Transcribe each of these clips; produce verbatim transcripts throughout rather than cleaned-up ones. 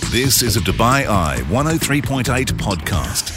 This is a Dubai Eye one oh three point eight podcast.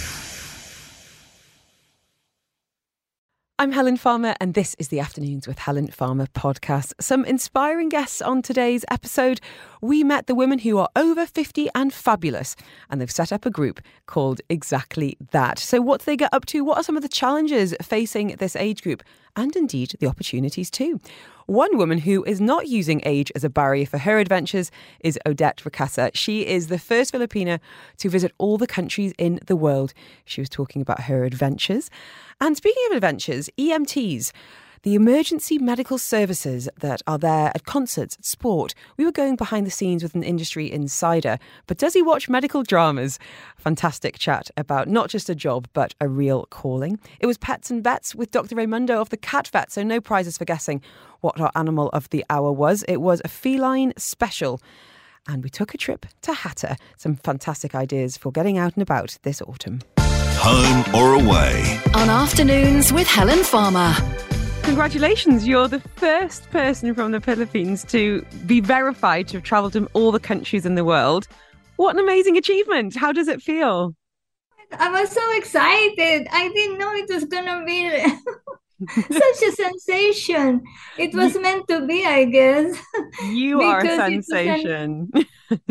I'm Helen Farmer and this is the Afternoons with Helen Farmer podcast. Some inspiring guests on today's episode. We met the women who are over fifty and fabulous, and they've set up a group called Exactly That. So what do they get up to? What are some of the challenges facing this age group? And indeed the opportunities too. One woman who is not using age as a barrier for her adventures is Odette Ricasa. She is the first Filipina to visit all the countries in the world. She was talking about her adventures. And speaking of adventures, E M Ts, the emergency medical services that are there at concerts, at sport. We were going behind the scenes with an industry insider. But does he watch medical dramas? Fantastic chat about not just a job, but a real calling. It was Pets and Vets with Doctor Raimundo of the Cat Vet, so no prizes for guessing what our animal of the hour was. It was a feline special. And we took a trip to Hatta. Some fantastic ideas for getting out and about this autumn. Home or away? On Afternoons with Helen Farmer. Congratulations, you're the first person from the Philippines to be verified to have travelled to all the countries in the world. What an amazing achievement. How does it feel? I was so excited. I didn't know it was going to be such a sensation. It was meant to be, I guess. You are a sensation. An,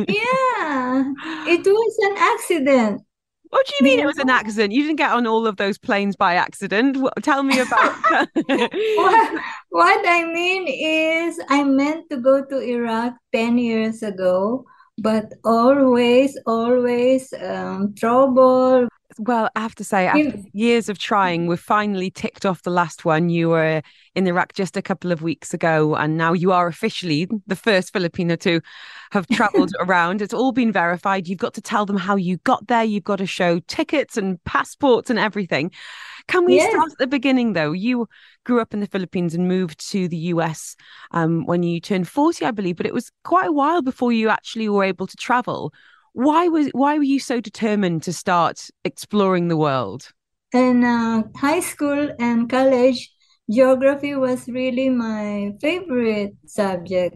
yeah, it was an accident. What do you mean it was an accident? You didn't get on all of those planes by accident. Tell me about... what, what I mean is I meant to go to Iraq ten years ago, but always, always um, trouble. Well, I have to say, after years of trying, we've finally ticked off the last one. You were in Iraq just a couple of weeks ago, and now you are officially the first Filipino to have travelled around. It's all been verified. You've got to tell them how you got there. You've got to show tickets and passports and everything. Can we yes. start at the beginning, though? You grew up in the Philippines and moved to the U S um, when you turned forty, I believe, but it was quite a while before you actually were able to travel. Why was why were you so determined to start exploring the world? In uh, high school and college, geography was really my favorite subject.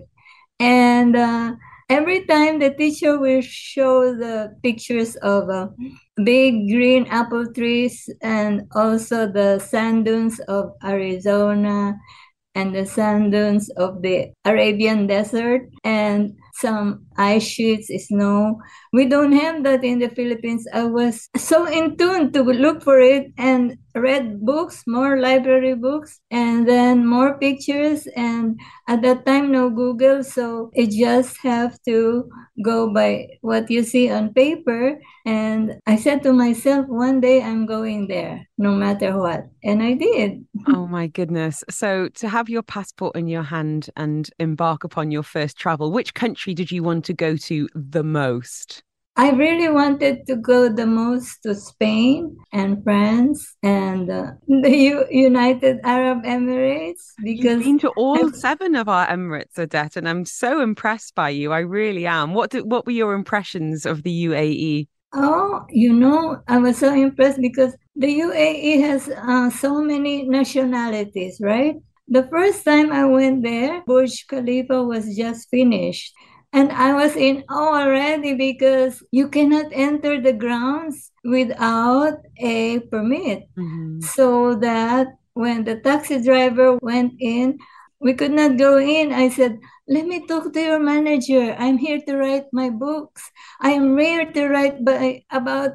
And uh, every time the teacher will show the pictures of uh, big green apple trees and also the sand dunes of Arizona and the sand dunes of the Arabian desert and some ice sheets, snow. We don't have that in the Philippines. I was so in tune to look for it and read books, more library books, and then more pictures. And at that time, no Google, so you just have to go by what you see on paper. And I said to myself, one day I'm going there, no matter what. And I did. Oh my goodness. So to have your passport in your hand and embark upon your first travel, which country did you want to go to the most? I really wanted to go the most to Spain and France and uh, the U- United Arab Emirates. Because you've been to all I've... seven of our Emirates, Odette, and I'm so impressed by you. I really am. What did, what were your impressions of the U A E? Oh, you know, I was so impressed because the U A E has uh, so many nationalities, right? The first time I went there, Burj Khalifa was just finished. And I was in awe already because you cannot enter the grounds without a permit. Mm-hmm. So that when the taxi driver went in, we could not go in. I said, let me talk to your manager. I'm here to write my books. I am here to write by, about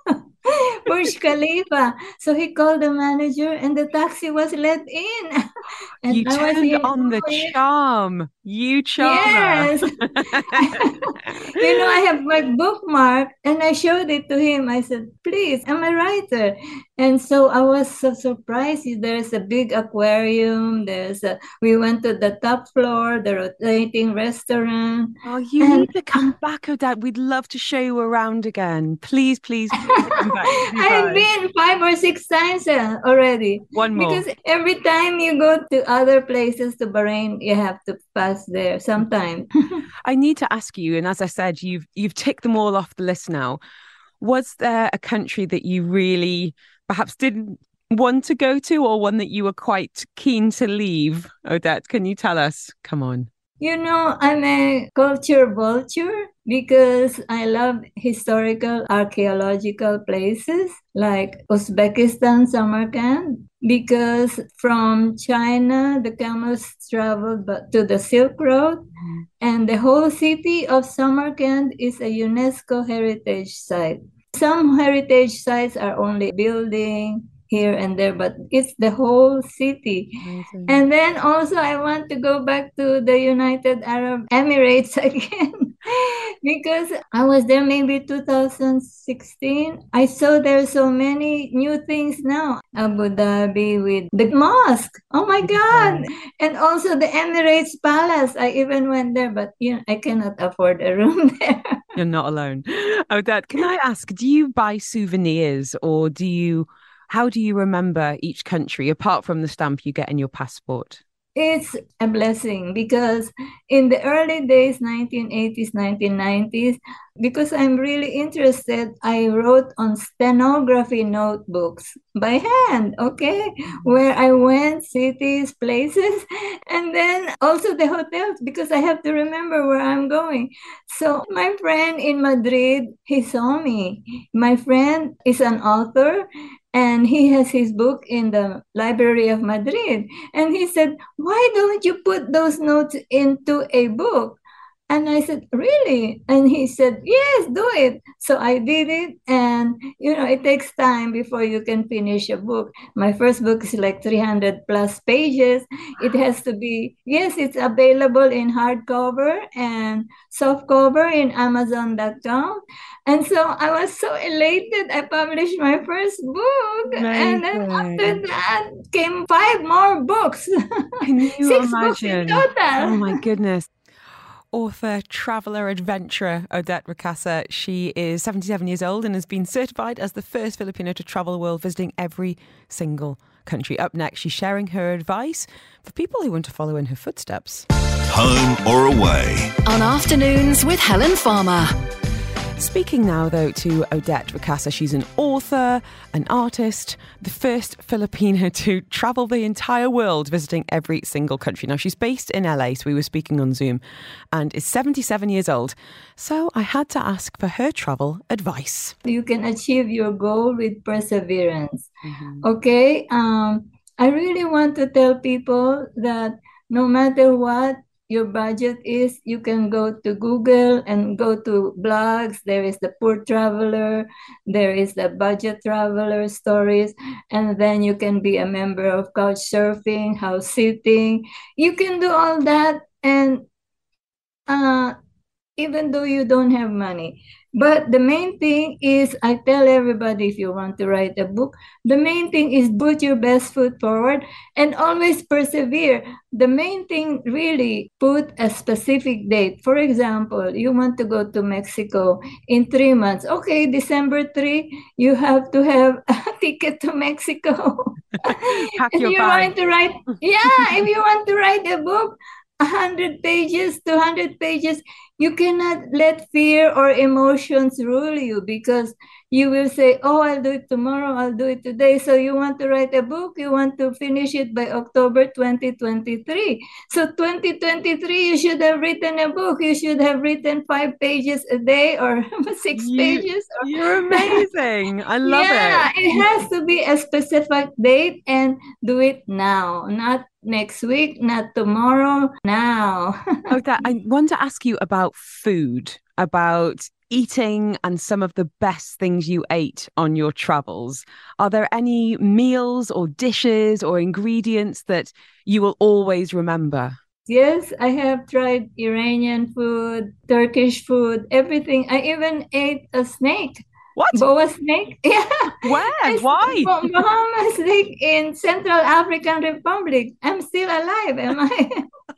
Burj Khalifa. So he called the manager and the taxi was let in. And you I turned was on the it. charm. You charm. Yes. You know, I have my bookmark and I showed it to him. I said, please, I'm a writer. And so I was so surprised. There's a big aquarium. There's a, we went to the top floor, the rotating restaurant. Oh, you and, need to come back, Odette. We'd love to show you around again. Please, please, please come back. I've been five or six times uh, already. One more. Because every time you go to other places to Bahrain, you have to pass there sometime. I need to ask you, and as I said, you've you've ticked them all off the list now. Was there a country that you really perhaps didn't want to go to, or one that you were quite keen to leave? Odette, can you tell us? Come on. You know, I'm a culture vulture because I love historical archaeological places like Uzbekistan, Samarkand, because from China, the camels traveled to the Silk Road, mm-hmm. and the whole city of Samarkand is a UNESCO heritage site. Some heritage sites are only building here and there, but it's the whole city. Amazing. And then also I want to go back to the United Arab Emirates again because I was there maybe two thousand sixteen. I saw there so many new things now. Abu Dhabi with the mosque. Oh my God. And also the Emirates Palace. I even went there, but you know, I cannot afford a room there. You're not alone. Odette, can I ask, do you buy souvenirs or do you How do you remember each country, apart from the stamp you get in your passport? It's a blessing because in the early days, nineteen eighties, nineteen nineties, because I'm really interested, I wrote on stenography notebooks by hand, okay? Where I went, cities, places, and then also the hotels because I have to remember where I'm going. So my friend in Madrid, he saw me. My friend is an author, and he has his book in the Library of Madrid. And he said, why don't you put those notes into a book? And I said, really? And he said, yes, do it. So I did it. And, you know, it takes time before you can finish a book. My first book is like three hundred plus pages. It has to be, yes, it's available in hardcover and softcover in amazon dot com. And so I was so elated. I published my first book. Amazing. And then after that came five more books. Can you Six imagine? books in total. Oh, my goodness. Author, traveller, adventurer Odette Ricasa. She is seventy-seven years old and has been certified as the first Filipino to travel the world, visiting every single country. Up next, she's sharing her advice for people who want to follow in her footsteps. Home or away? On Afternoons with Helen Farmer. Speaking now, though, to Odette Ricasa. She's an author, an artist, the first Filipino to travel the entire world, visiting every single country. Now, she's based in L A, so we were speaking on Zoom, and is seventy-seven years old. So I had to ask for her travel advice. You can achieve your goal with perseverance. Mm-hmm. Okay? Um, I really want to tell people that no matter what your budget is, you can go to Google and go to blogs. There is the Poor Traveler, there is the Budget Traveler stories, and then you can be a member of Couchsurfing, house sitting. You can do all that, and uh, even though you don't have money. But the main thing is, I tell everybody, if you want to write a book, the main thing is put your best foot forward and always persevere. The main thing, really, put a specific date. For example, you want to go to Mexico in three months. Okay, December third, you have to have a ticket to Mexico. Pack if your you bag. want to write, yeah, if you want to write a book, one hundred pages, two hundred pages, you cannot let fear or emotions rule you, because you will say, oh, I'll do it tomorrow, I'll do it today. So you want to write a book, you want to finish it by October twenty twenty-three. So twenty twenty-three, you should have written a book. You should have written five pages a day or six you, pages. Or... You're amazing. I love yeah, it. it has to be a specific date, and do it now, not next week, not tomorrow, now. Oh, that, I want to ask you about food, about eating and some of the best things you ate on your travels. Are there any meals or dishes or ingredients that you will always remember? Yes, I have tried Iranian food, Turkish food, everything. I even ate a snake. What? Boa snake? Yeah. Where? Why? Bahama snake in Central African Republic. I'm still alive, am I?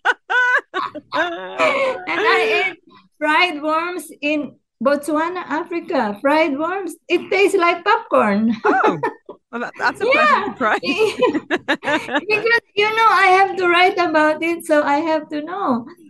And I ate fried worms in Botswana, Africa. Fried worms. It tastes like popcorn. Oh, well, that, that's a yeah. pleasant surprise. Because, you know, I have to write about it, so I have to know.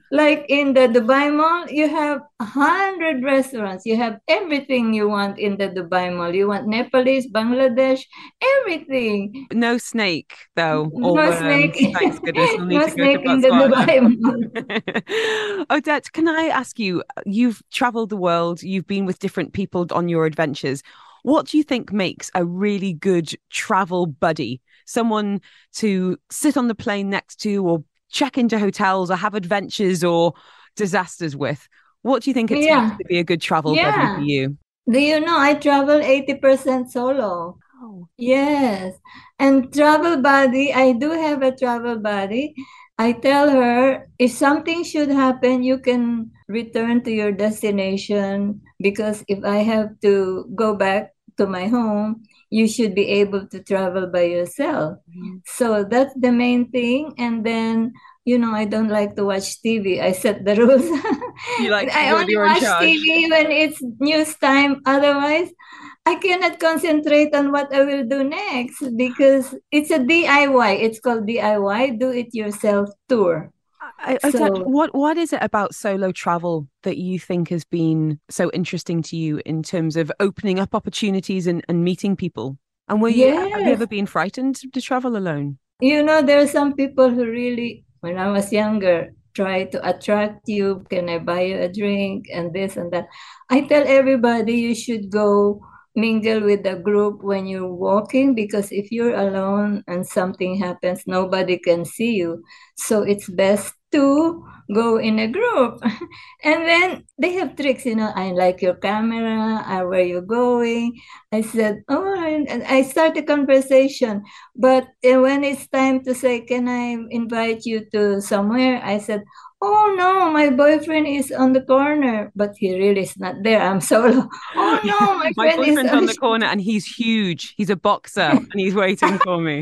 Like in the Dubai Mall, you have a hundred restaurants. You have everything you want in the Dubai Mall. You want Nepalese, Bangladesh, everything. No snake, though, or No worms. snake. Thanks goodness. We'll need No to go snake to in the Dubai Botswana. Mall. Odette, can I ask you, you've traveled the world, you've been with different people on your adventures. What do you think makes a really good travel buddy? Someone to sit on the plane next to, or check into hotels, or have adventures or disasters with? What do you think it Yeah. takes to be a good travel buddy Yeah. for you? Do you know I travel eighty percent solo? Oh. Yes. And travel buddy, I do have a travel buddy. I tell her if something should happen, you can return to your destination, because if I have to go back to my home, you should be able to travel by yourself. Mhm. So that's the main thing. And then, you know, I don't like to watch T V. I set the rules. You like I you're, only you're in watch charge. T V when it's news time. Otherwise, I cannot concentrate on what I will do next, because it's a D I Y. It's called D I Y, do it yourself tour. I, Odette, So- what what is it about solo travel that you think has been so interesting to you in terms of opening up opportunities and, and meeting people? And were you have you Yes. ever been frightened to travel alone? You know, there are some people who really, when I was younger, try to attract you. Can I buy you a drink? And this and that. I tell everybody you should go mingle with the group when you're walking, because if you're alone and something happens, nobody can see you. So it's best to go in a group. And then they have tricks, you know, I like your camera, I, where you're going. I said, oh, and I start a conversation. But uh, when it's time to say, can I invite you to somewhere? I said, oh no, my boyfriend is on the corner, but he really is not there. I'm solo. Oh no, my, My friend is boyfriend's on the corner and he's huge. He's a boxer and he's waiting for me.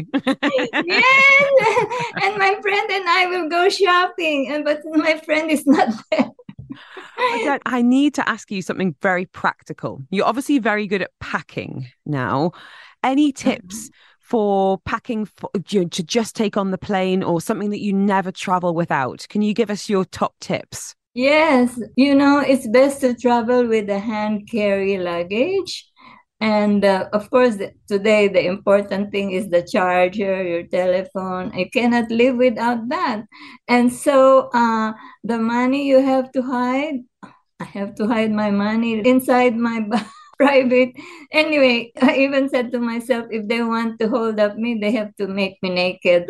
Yes, and my friend and I will go shopping, and but my friend is not there. Odette, I need to ask you something very practical. You're obviously very good at packing now. Any tips for packing for, to just take on the plane, or something that you never travel without? Can you give us your top tips? Yes, you know, it's best to travel with a hand carry luggage. And uh, of course, the, today the important thing is the charger, your telephone. I cannot live without that. And so uh, the money you have to hide, I have to hide my money inside my bag. Private. Anyway, I even said to myself, if they want to hold up me, they have to make me naked.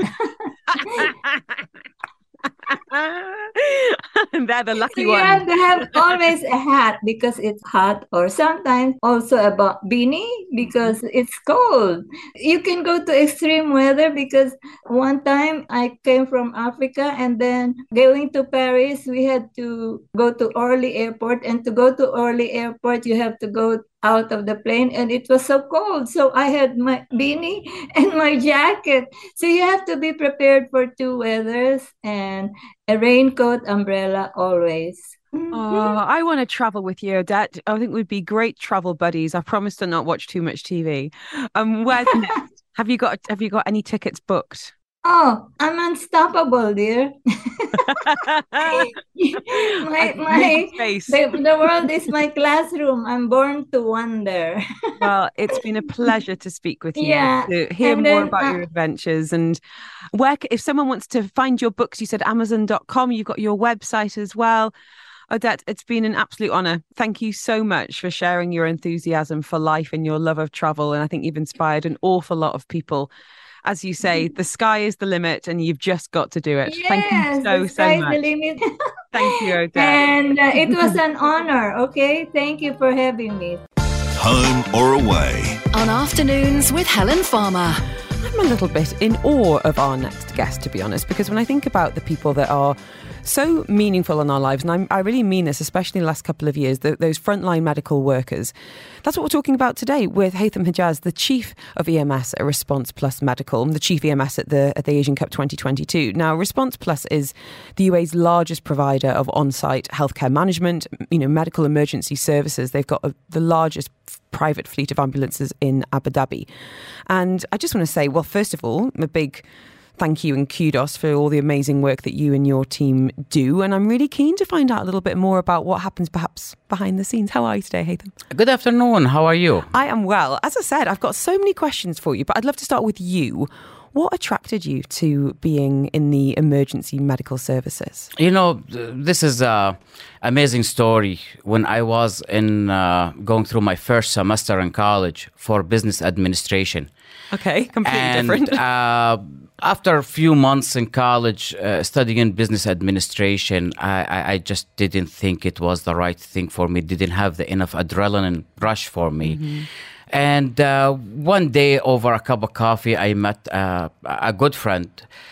They're the lucky So you ones. have to have always a hat because it's hot, or sometimes also a bo- beanie because it's cold. You can go to extreme weather, because one time I came from Africa, and then going to Paris, we had to go to Orly Airport, and to go to Orly Airport, you have to go out of the plane, and it was so cold. So I had my beanie and my jacket. So you have to be prepared for two weathers, and a raincoat, umbrella always. Oh, I want to travel with you, Odette. I think we'd be great travel buddies. I promise to not watch too much T V. Um, where's next? Have you got Have you got any tickets booked? Oh, I'm unstoppable, dear. my my Space. the, the world is my classroom. I'm born to wonder. Well, it's been a pleasure to speak with you, Yeah, to hear and more then, about uh, your adventures. And where, c- if someone wants to find your books, you said amazon dot com, you've got your website as well. Odette, it's been an absolute honor. Thank you so much for sharing your enthusiasm for life and your love of travel. And I think you've inspired an awful lot of people. As you say, the sky is the limit and you've just got to do it. Yes, Thank you so, the so sky's much. the limit. Thank you, Odette. And uh, it was an honor. Okay, thank you for having me. Home or away. On Afternoons with Helen Farmer. I'm a little bit in awe of our next guest, to be honest, because when I think about the people that are so meaningful in our lives, and I'm, I really mean this, especially in the last couple of years, the, those frontline medical workers. That's what we're talking about today with Haytham Hijaz, the Chief of E M S at Response Plus Medical, the Chief E M S at the at the Asian Cup twenty twenty-two. Now, Response Plus is the U A's largest provider of on-site healthcare management, you know, medical emergency services. They've got a, the largest private fleet of ambulances in Abu Dhabi. And I just want to say, well, first of all, a big thank you and kudos for all the amazing work that you and your team do. And I'm really keen to find out a little bit more about what happens perhaps behind the scenes. How are you today, Haytham? Good afternoon. How are you? I am well. As I said, I've got so many questions for you, but I'd love to start with you. What attracted you to being in the emergency medical services? You know, this is an amazing story. When I was in uh, going through my first semester in college for business administration. Okay, completely and, different. uh, after a few months in college uh, studying business administration, I, I, I just didn't think it was the right thing for me. Didn't have the enough adrenaline rush for me. Mm-hmm. And uh, one day over a cup of coffee, I met uh, a good friend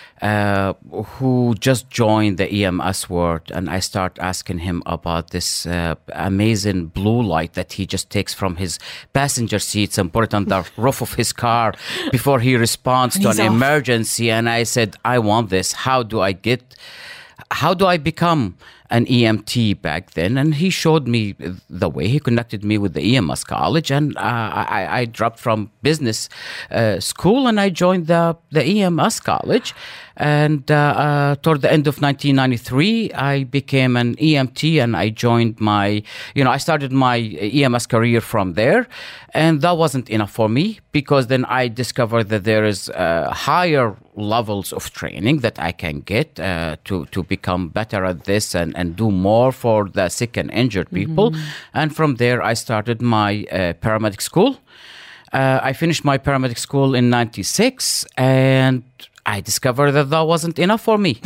uh, who just joined the E M S world. And I start asking him about this uh, amazing blue light that he just takes from his passenger seats and put it on the roof of his car before he responds to an off. emergency. And I said, I want this. How do I get, how do I become an E M T back then? And he showed me the way. He connected me with the E M S college, and uh, I, I dropped from business uh, school and I joined the, the E M S college. And uh, uh, toward the end of nineteen ninety-three, I became an E M T, and I joined my, you know, I started my E M S career from there. And that wasn't enough for me, because then I discovered that there is uh, higher levels of training that I can get uh, to, to become better at this and, and do more for the sick and injured people. Mm-hmm. And from there, I started my uh, paramedic school. Uh, I finished my paramedic school in ninety-six, and I discovered that that wasn't enough for me.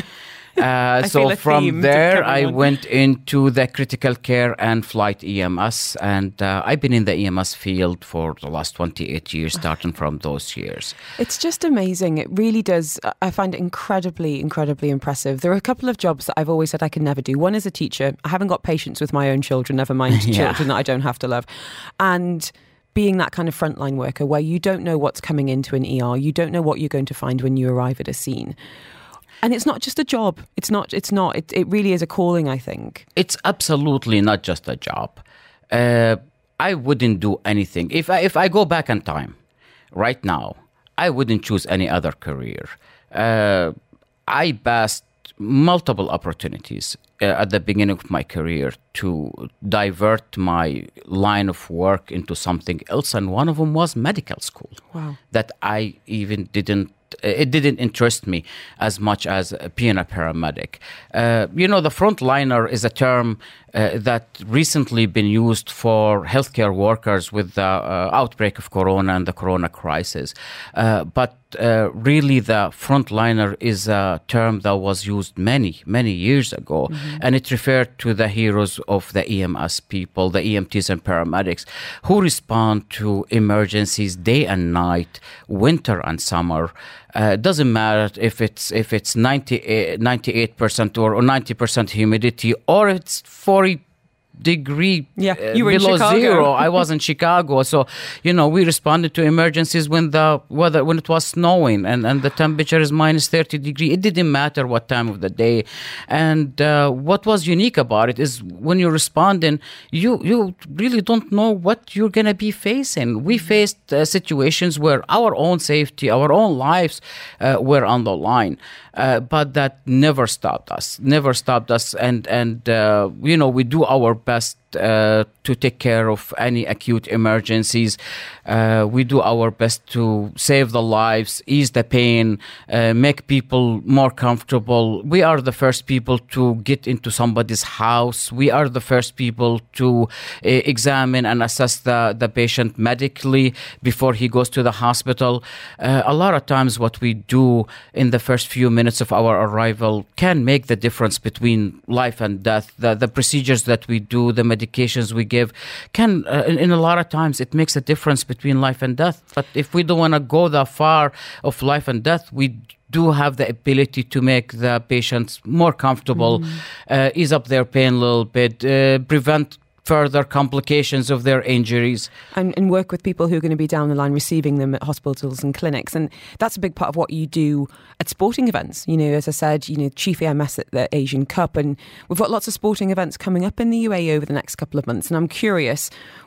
Uh, so from there, I on. went into the critical care and flight E M S, and uh, I've been in the E M S field for the last twenty-eight years, starting from those years. It's just amazing. It really does. I find it incredibly, incredibly impressive. There are a couple of jobs that I've always said I can never do. One is a teacher. I haven't got patience with my own children, never mind yeah. children that I don't have to love. And being that kind of frontline worker where you don't know what's coming into an E R, you don't know what you're going to find when you arrive at a scene. And it's not just a job. It's not, it's not, it, it really is a calling, I think. It's absolutely not just a job. Uh, I wouldn't do anything. If I, if I go back in time right now, I wouldn't choose any other career. Uh, I passed multiple opportunities uh, at the beginning of my career to divert my line of work into something else. And one of them was medical school. Wow. That I even didn't It didn't interest me as much as being a paramedic. Uh, you know, the frontliner is a term uh, that recently been used for healthcare workers with the uh, outbreak of corona and the corona crisis. Uh, but uh, really, the frontliner is a term that was used many, many years ago. Mm-hmm. And it referred to the heroes of the E M S people, the E M Ts and paramedics, who respond to emergencies day and night, winter and summer. Uh, it doesn't matter if it's if it's ninety-eight, ninety-eight percent or, or ninety percent humidity, or it's forty degree yeah, you were uh, below in Chicago. zero. I was in Chicago. So, you know, we responded to emergencies when the weather, when it was snowing and, and the temperature is minus thirty degree. It didn't matter what time of the day. And uh, what was unique about it is when you're responding, you, you really don't know what you're going to be facing. We faced uh, situations where our own safety, our own lives uh, were on the line. Uh, but that never stopped us, never stopped us. And, and uh, you know, we do our best uh, to take care of any acute emergencies. Uh, we do our best to save the lives, ease the pain, uh, make people more comfortable. We are the first people to get into somebody's house. We are the first people to uh, examine and assess the, the patient medically before he goes to the hospital. Uh, a lot of times what we do in the first few minutes of our arrival can make the difference between life and death. The, the procedures that we do, the medications we give can, uh, in, in a lot of times, it makes a difference between life and death. But if we don't want to go that far of life and death, we do have the ability to make the patients more comfortable, mm-hmm. uh, ease up their pain a little bit, uh, prevent further complications of their injuries. And, and work with people who are going to be down the line receiving them at hospitals and clinics. And that's a big part of what you do at sporting events. You know, as I said, you know, Chief E M S at the Asian Cup, and we've got lots of sporting events coming up in the U A E over the next couple of months. And I'm curious,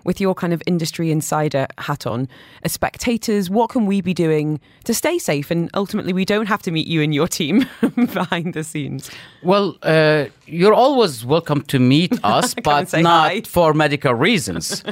with your kind of industry insider hat on, as spectators, what can we be doing to stay safe? And ultimately, we don't have to meet you and your team behind the scenes. Well, uh, you're always welcome to meet us, but not hi. for medical reasons.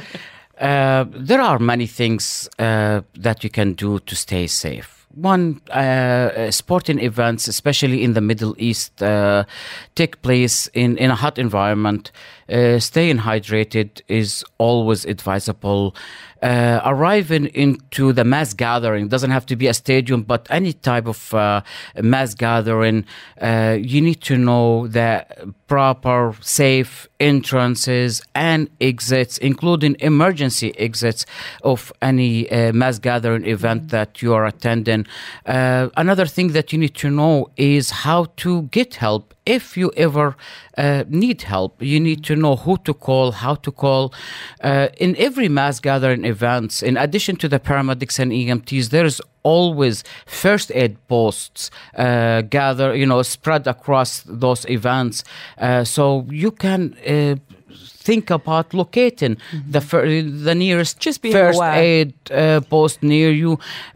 uh, there are many things uh, that you can do to stay safe. One, uh, sporting events, especially in the Middle East, uh, take place in, in a hot environment. Uh, staying hydrated is always advisable. Uh, arriving into the mass gathering doesn't have to be a stadium, but any type of uh, mass gathering, uh, you need to know the proper, safe entrances and exits, including emergency exits of any uh, mass gathering event that you are attending. Uh, another thing that you need to know is how to get help. If you ever uh, need help, you need to know who to call, how to call. Uh, in every mass gathering events, in addition to the paramedics and E M Ts, there is always first aid posts uh, gather, you know, spread across those events. Uh, so you can uh, think about locating mm-hmm. the fir- the nearest Just being first aware. aid uh, post near you.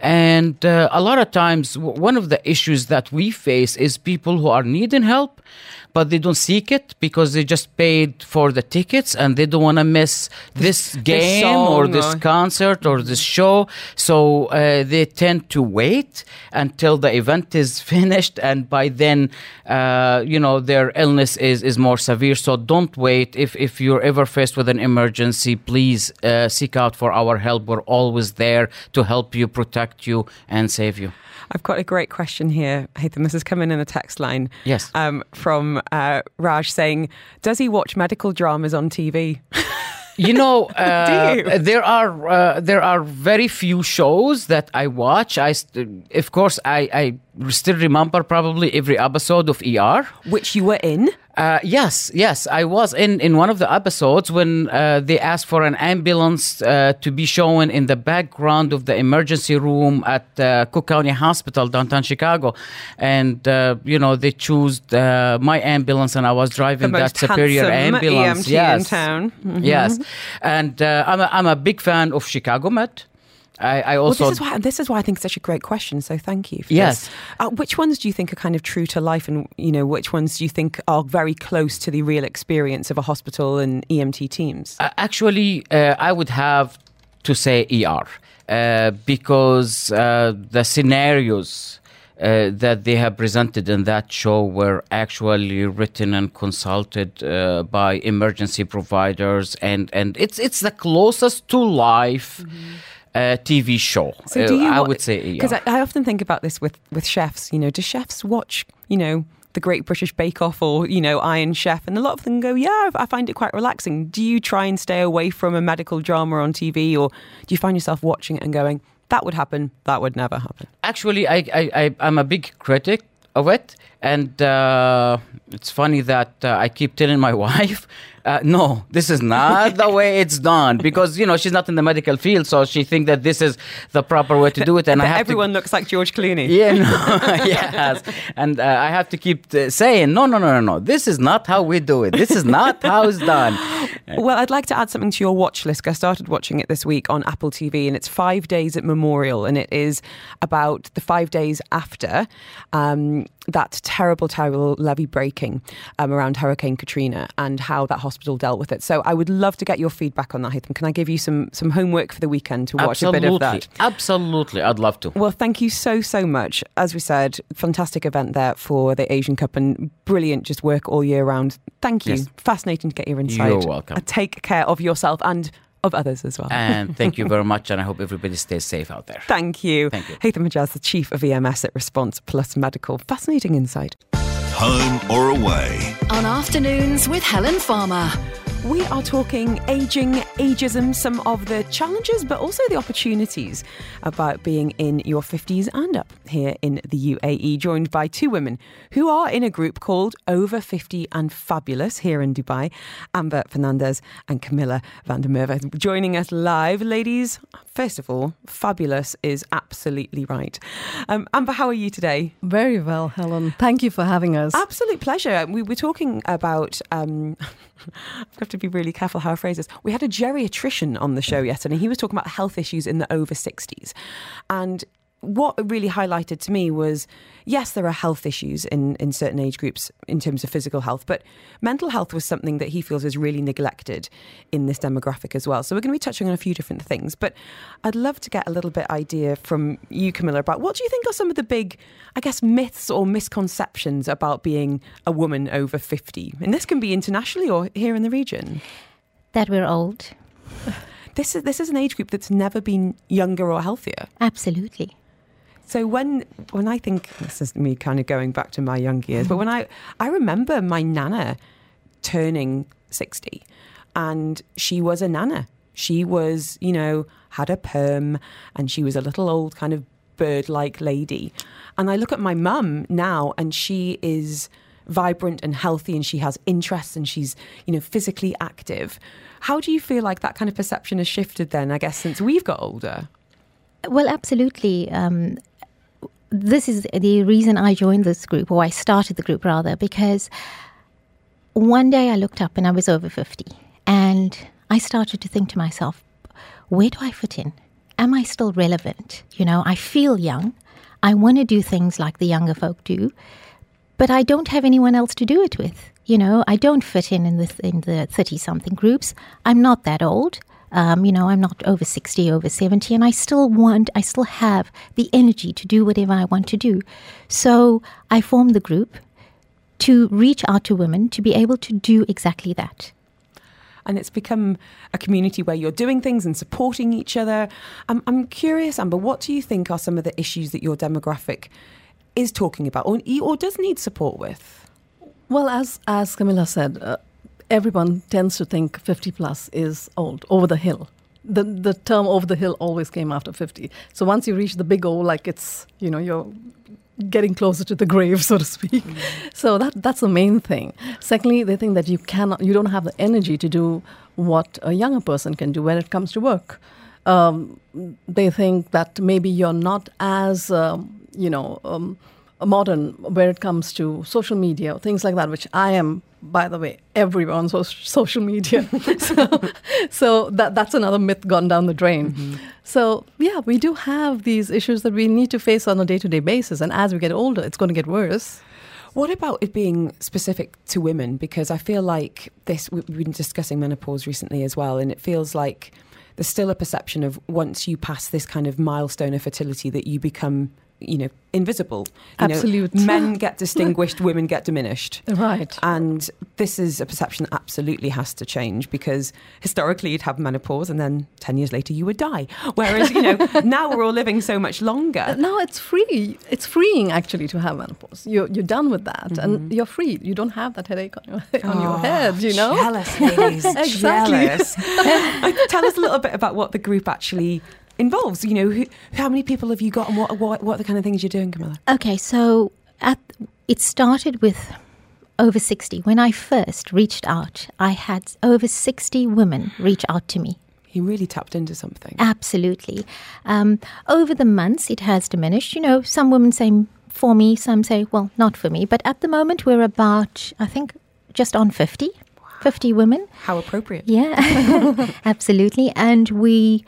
And uh, a lot of times, w- one of the issues that we face is people who are needing help, but they don't seek it because they just paid for the tickets and they don't want to miss this game song or this or- concert or this show. So uh, they tend to wait until the event is finished, and by then, uh, you know, their illness is, is more severe. So don't wait. If if you're ever faced with an emergency, please uh, seek out for our help. We're always there to help you, protect you, and save you. I've got a great question here, Haytham. This has come in in the text line. Yes. Um, from uh, Raj saying, does he watch medical dramas on T V? You know, uh, Do you? there are uh, there are very few shows that I watch. I, st- of course, I, I still remember probably every episode of E R. Which you were in. Uh, yes, yes, I was in, in one of the episodes when uh, they asked for an ambulance uh, to be shown in the background of the emergency room at uh, Cook County Hospital, downtown Chicago. And, uh, you know, they chose uh, my ambulance and I was driving The that most Superior handsome ambulance. E M T yes. in town. Mhm. Yes. And uh, I'm, a, I'm a big fan of Chicago Med. I, I also Well, this is why this is why I think it's such a great question. So thank you for Yes. this. Uh, which ones do you think are kind of true to life, and you know which ones do you think are very close to the real experience of a hospital and E M T teams? Uh, actually, uh, I would have to say E R uh, because uh, the scenarios uh, that they have presented in that show were actually written and consulted uh, by emergency providers, and, and it's it's the closest to life. Mm-hmm. Uh, T V show. So do you? Uh, I wa- would say, yeah. Because I, I often think about this with with chefs. You know, do chefs watch? You know, the Great British Bake Off or you know Iron Chef, and a lot of them go, yeah, I find it quite relaxing. Do you try and stay away from a medical drama on T V, or do you find yourself watching it and going, that would happen, that would never happen? Actually, I, I, I, I'm a big critic of it. And uh, it's funny that uh, I keep telling my wife, uh, no, this is not the way it's done. Because, you know, she's not in the medical field, so she thinks that this is the proper way to do it. And I have Everyone to, looks like George Clooney. Yeah, no, yes. And uh, I have to keep uh, saying, no, no, no, no, no. This is not how we do it. This is not how it's done. Well, I'd like to add something to your watch list. I started watching it this week on Apple T V, and it's Five Days at Memorial, and it is about the five days after um, that terrible, terrible levee breaking um, around Hurricane Katrina and how that hospital dealt with it. So I would love to get your feedback on that, Haytham. Can I give you some some homework for the weekend to watch Absolutely. a bit of that? Absolutely. I'd love to. Well, thank you so, so much. As we said, fantastic event there for the Asian Cup and brilliant just work all year round. Thank you. Yes. Fascinating to get your insight. You're welcome. Uh, Take care of yourself and of others as well. And thank you very much. And I hope everybody stays safe out there. Thank you. Thank you. Haytham Hajaz, the Chief of E M S at Response Plus Medical. Fascinating insight. Home or away. On Afternoons with Helen Farmer. We are talking ageing, ageism, some of the challenges, but also the opportunities about being in your fifties and up here in the U A E, joined by two women who are in a group called Over fifty and Fabulous here in Dubai, Amber Fernandez and Camilla van der Merwe. Joining us live. Ladies, first of all, fabulous is absolutely right. Um, Amber, how are you today? Very well, Helen. Thank you for having us. Absolute pleasure. We were talking about, um, I have to be really careful how I phrase this. We had a geriatrician on the show yesterday. He was talking about health issues in the over sixties. And what really highlighted to me was, yes, there are health issues in, in certain age groups in terms of physical health, but mental health was something that he feels is really neglected in this demographic as well. So we're going to be touching on a few different things, but I'd love to get a little bit idea from you, Camilla, about what do you think are some of the big, I guess, myths or misconceptions about being a woman over fifty? And this can be internationally or here in the region. That we're old. This is, this is an age group that's never been younger or healthier. Absolutely. So when when I think, this is me kind of going back to my young years, but when I, I remember my nana turning sixty and she was a nana. She was, you know, had a perm and she was a little old kind of bird-like lady. And I look at my mum now and she is vibrant and healthy and she has interests and she's, you know, physically active. How do you feel like that kind of perception has shifted then, I guess, since we've got older? Well, absolutely. Um, this is the reason I joined this group, or I started the group rather, because one day I looked up and I was over fifty and I started to think to myself, where do I fit in? Am I still relevant? You know, I feel young. I want to do things like the younger folk do, but I don't have anyone else to do it with. You know, I don't fit in in the, in the thirty-something groups. I'm not that old. Um, you know, I'm not over sixty, over seventy, and I still want, I still have the energy to do whatever I want to do. So I formed the group to reach out to women to be able to do exactly that. And it's become a community where you're doing things and supporting each other. I'm, I'm curious, Amber, what do you think are some of the issues that your demographic is talking about or, or does need support with? Well, as, as Camilla said, uh, everyone tends to think fifty plus is old, over the hill. The the term over the hill always came after fifty. So once you reach the big O, like it's, you know, you're getting closer to the grave, so to speak. Mm. So that that's the main thing. Secondly, they think that you cannot, you don't have the energy to do what a younger person can do when it comes to work. Um, they think that maybe you're not as, um, you know, um, modern where it comes to social media, things like that, which I am, by the way, everywhere on so- social media. so so that that's another myth gone down the drain. Mm-hmm. So, yeah, we do have these issues that we need to face on a day-to-day basis. And as we get older, it's going to get worse. What about it being specific to women? Because I feel like this, we've been discussing menopause recently as well, and it feels like there's still a perception of once you pass this kind of milestone of fertility that you become, you know, invisible. You Absolute. know, men get distinguished, women get diminished. Right. And this is a perception that absolutely has to change because historically you'd have menopause and then ten years later you would die. Whereas, you know, now we're all living so much longer. Now it's free. It's freeing actually to have menopause. You're, you're done with that mm-hmm. and you're free. You don't have that headache on your, on oh, your head, you know? Jealous, ladies. Exactly. Jealous. Tell us a little bit about what the group actually involves. You know, who, how many people have you got and what, what, what are the kind of things you're doing, Camilla? Okay, so at, it started with over sixty. When I first reached out, I had over sixty women reach out to me. You really tapped into something. Absolutely. Um, over the months, it has diminished. You know, some women say for me, some say, well, not for me. But at the moment, we're about, I think, just on fifty. Wow. fifty women. How appropriate. Yeah, absolutely. And we...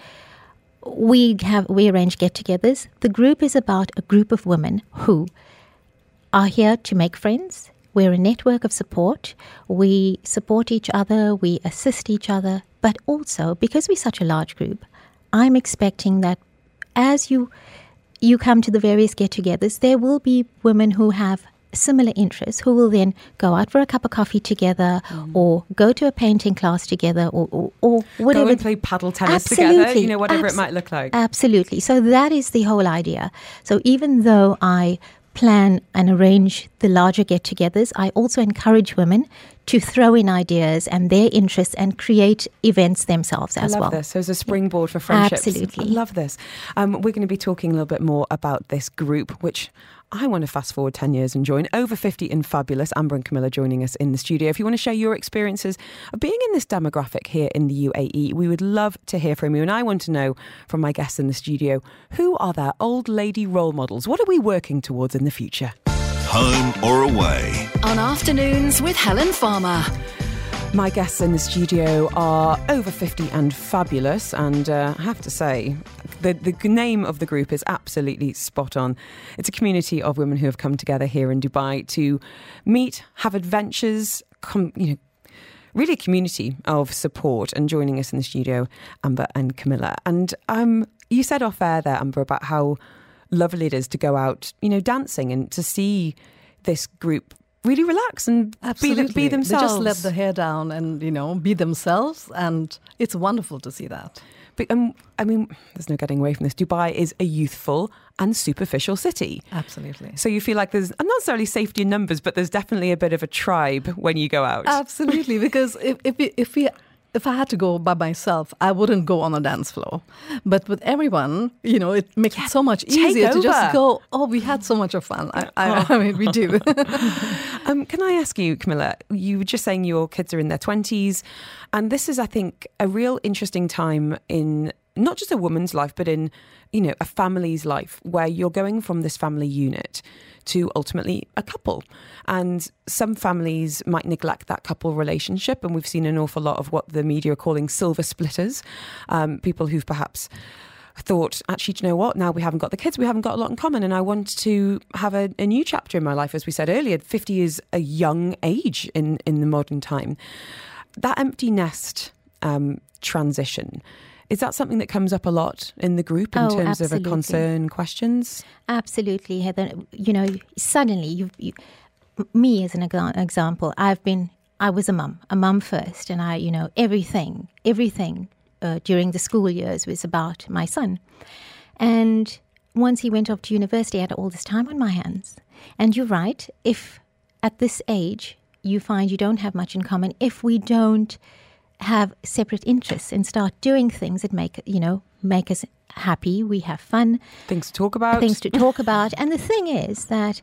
We have we arrange get-togethers. The group is about a group of women who are here to make friends. We're a network of support. We support each other. We assist each other. But also, because we're such a large group, I'm expecting that as you you come to the various get-togethers, there will be women who have similar interests who will then go out for a cup of coffee together mm. or go to a painting class together or, or, or whatever. Go and play paddle tennis Absolutely. together, you know, whatever Abs- it might look like. Absolutely. So that is the whole idea. So even though I plan and arrange the larger get-togethers, I also encourage women to throw in ideas and their interests and create events themselves as well. I love well. this. So as a springboard for friendships. Absolutely. I love this. Um, we're going to be talking a little bit more about this group, which I want to fast forward ten years and join. Over fifty and Fabulous. Amber and Camilla joining us in the studio. If you want to share your experiences of being in this demographic here in the U A E, we would love to hear from you. And I want to know from my guests in the studio, who are their old lady role models? What are we working towards in the future? Home or away? On Afternoons with Helen Farmer. My guests in the studio are over fifty and fabulous, and uh, I have to say, the, the name of the group is absolutely spot on. It's a community of women who have come together here in Dubai to meet, have adventures, come, you know, really a community of support. And joining us in the studio, Amber and Camilla. And um, you said off air there, Amber, about how lovely it is to go out, you know, dancing and to see this group really relax and be, be themselves. They just let the hair down and, you know, be themselves. And it's wonderful to see that. But um, I mean, there's no getting away from this. Dubai is a youthful and superficial city. Absolutely. So you feel like there's not necessarily safety in numbers, but there's definitely a bit of a tribe when you go out. Absolutely. Because if, if we... If we If I had to go by myself, I wouldn't go on a dance floor. But with everyone, you know, it makes it so much easier to just go, oh, we had so much of fun. I, I, oh. I mean, we do. um, can I ask you, Camilla, you were just saying your kids are in their twenties. And this is, I think, a real interesting time in not just a woman's life, but in, you know, a family's life where you're going from this family unit to ultimately a couple. And some families might neglect that couple relationship. And we've seen an awful lot of what the media are calling silver splitters. Um, people who've perhaps thought, actually, do you know what? Now we haven't got the kids, we haven't got a lot in common. And I want to have a, a new chapter in my life. As we said earlier, fifty is a young age in, in the modern time. That empty nest um, transition, is that something that comes up a lot in the group in oh, terms absolutely. of a concern, questions? Absolutely, Heather. You know, suddenly, you, you, me as an example, I've been, I was a mum, a mum first, and I, you know, everything, everything uh, during the school years was about my son. And once he went off to university, I had all this time on my hands. And you're right, if at this age you find you don't have much in common, if we don't have separate interests and start doing things that make, you know, make us happy, we have fun. Things to talk about. Things to talk about. And the thing is that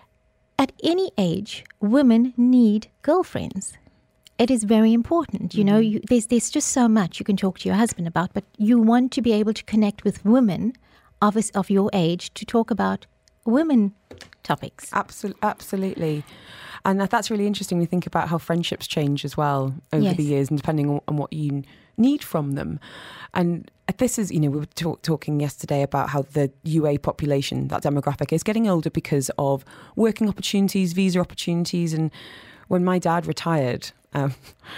at any age, women need girlfriends. It is very important. You know, you, there's, there's just so much you can talk to your husband about, but you want to be able to connect with women of, us, of your age to talk about women topics. Absolutely. Absolutely. And that's really interesting. We think about how friendships change as well over yes. the years and depending on, on what you need from them. And this is, you know, we were talk, talking yesterday about how the U A population, that demographic, is getting older because of working opportunities, visa opportunities. And when my dad retired, um,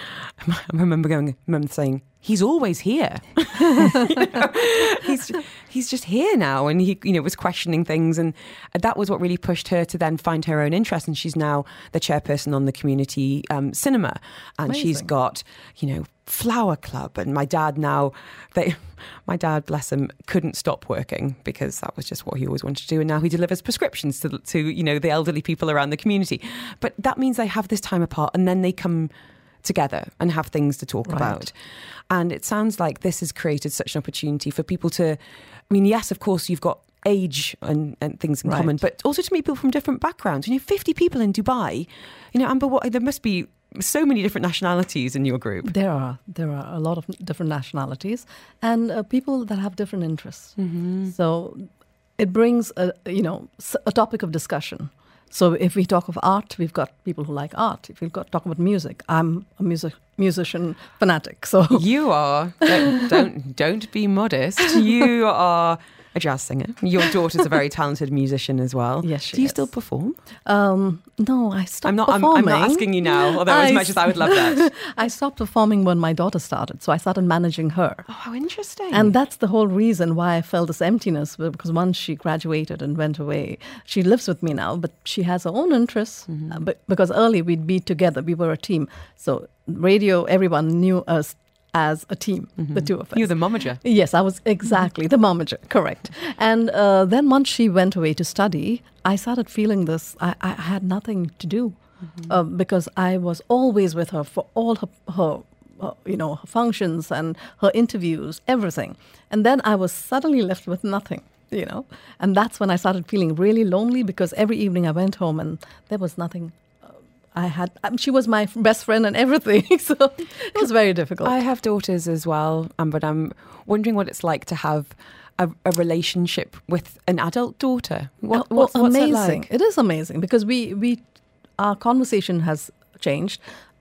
I remember going, I remember saying, he's always here. you know, he's he's just here now, and he, you know, was questioning things, and that was what really pushed her to then find her own interest. And she's now the chairperson on the community um, cinema, and Amazing. She's got, you know, flower club. And my dad now, they, my dad, bless him, couldn't stop working because that was just what he always wanted to do. And now he delivers prescriptions to to you know the elderly people around the community. But that means they have this time apart, and then they come together and have things to talk right. about. And it sounds like this has created such an opportunity for people to, I mean, yes, of course, you've got age and, and things in right. common, but also to meet people from different backgrounds. You know, fifty people in Dubai, you know, Amber, what, there must be so many different nationalities in your group. There are. There are a lot of different nationalities and uh, people that have different interests. Mm-hmm. So it brings, a, you know, a topic of discussion. So if we talk of art, we've got people who like art. If we got talk about music, I'm a music musician fanatic. So you are. Don't don't, don't be modest. You are a jazz singer. Your daughter's a very talented musician as well. Yes, she Do you is. still perform? Um, no, I stopped I'm not. I'm, performing. I'm not asking you now, although as I much as I would love that. I stopped performing when my daughter started, so I started managing her. Oh, how interesting! And that's the whole reason why I felt this emptiness, because once she graduated and went away, she lives with me now, but she has her own interests. Mm-hmm. Uh, but because early we'd be together, we were a team. So radio, everyone knew us as a team, mm-hmm. the two of us. You're the momager. Yes, I was exactly the momager, correct. And uh, then once she went away to study, I started feeling this. I, I had nothing to do mm-hmm. uh, because I was always with her for all her, her uh, you know, her functions and her interviews, everything. And then I was suddenly left with nothing, you know. And that's when I started feeling really lonely, because every evening I went home and there was nothing. I had, um, she was my best friend and everything, so it was very difficult. I have daughters as well, um, but I'm wondering what it's like to have a, a relationship with an adult daughter. What, oh, what's, well, what's amazing. it like? It is amazing because we, we, our conversation has changed.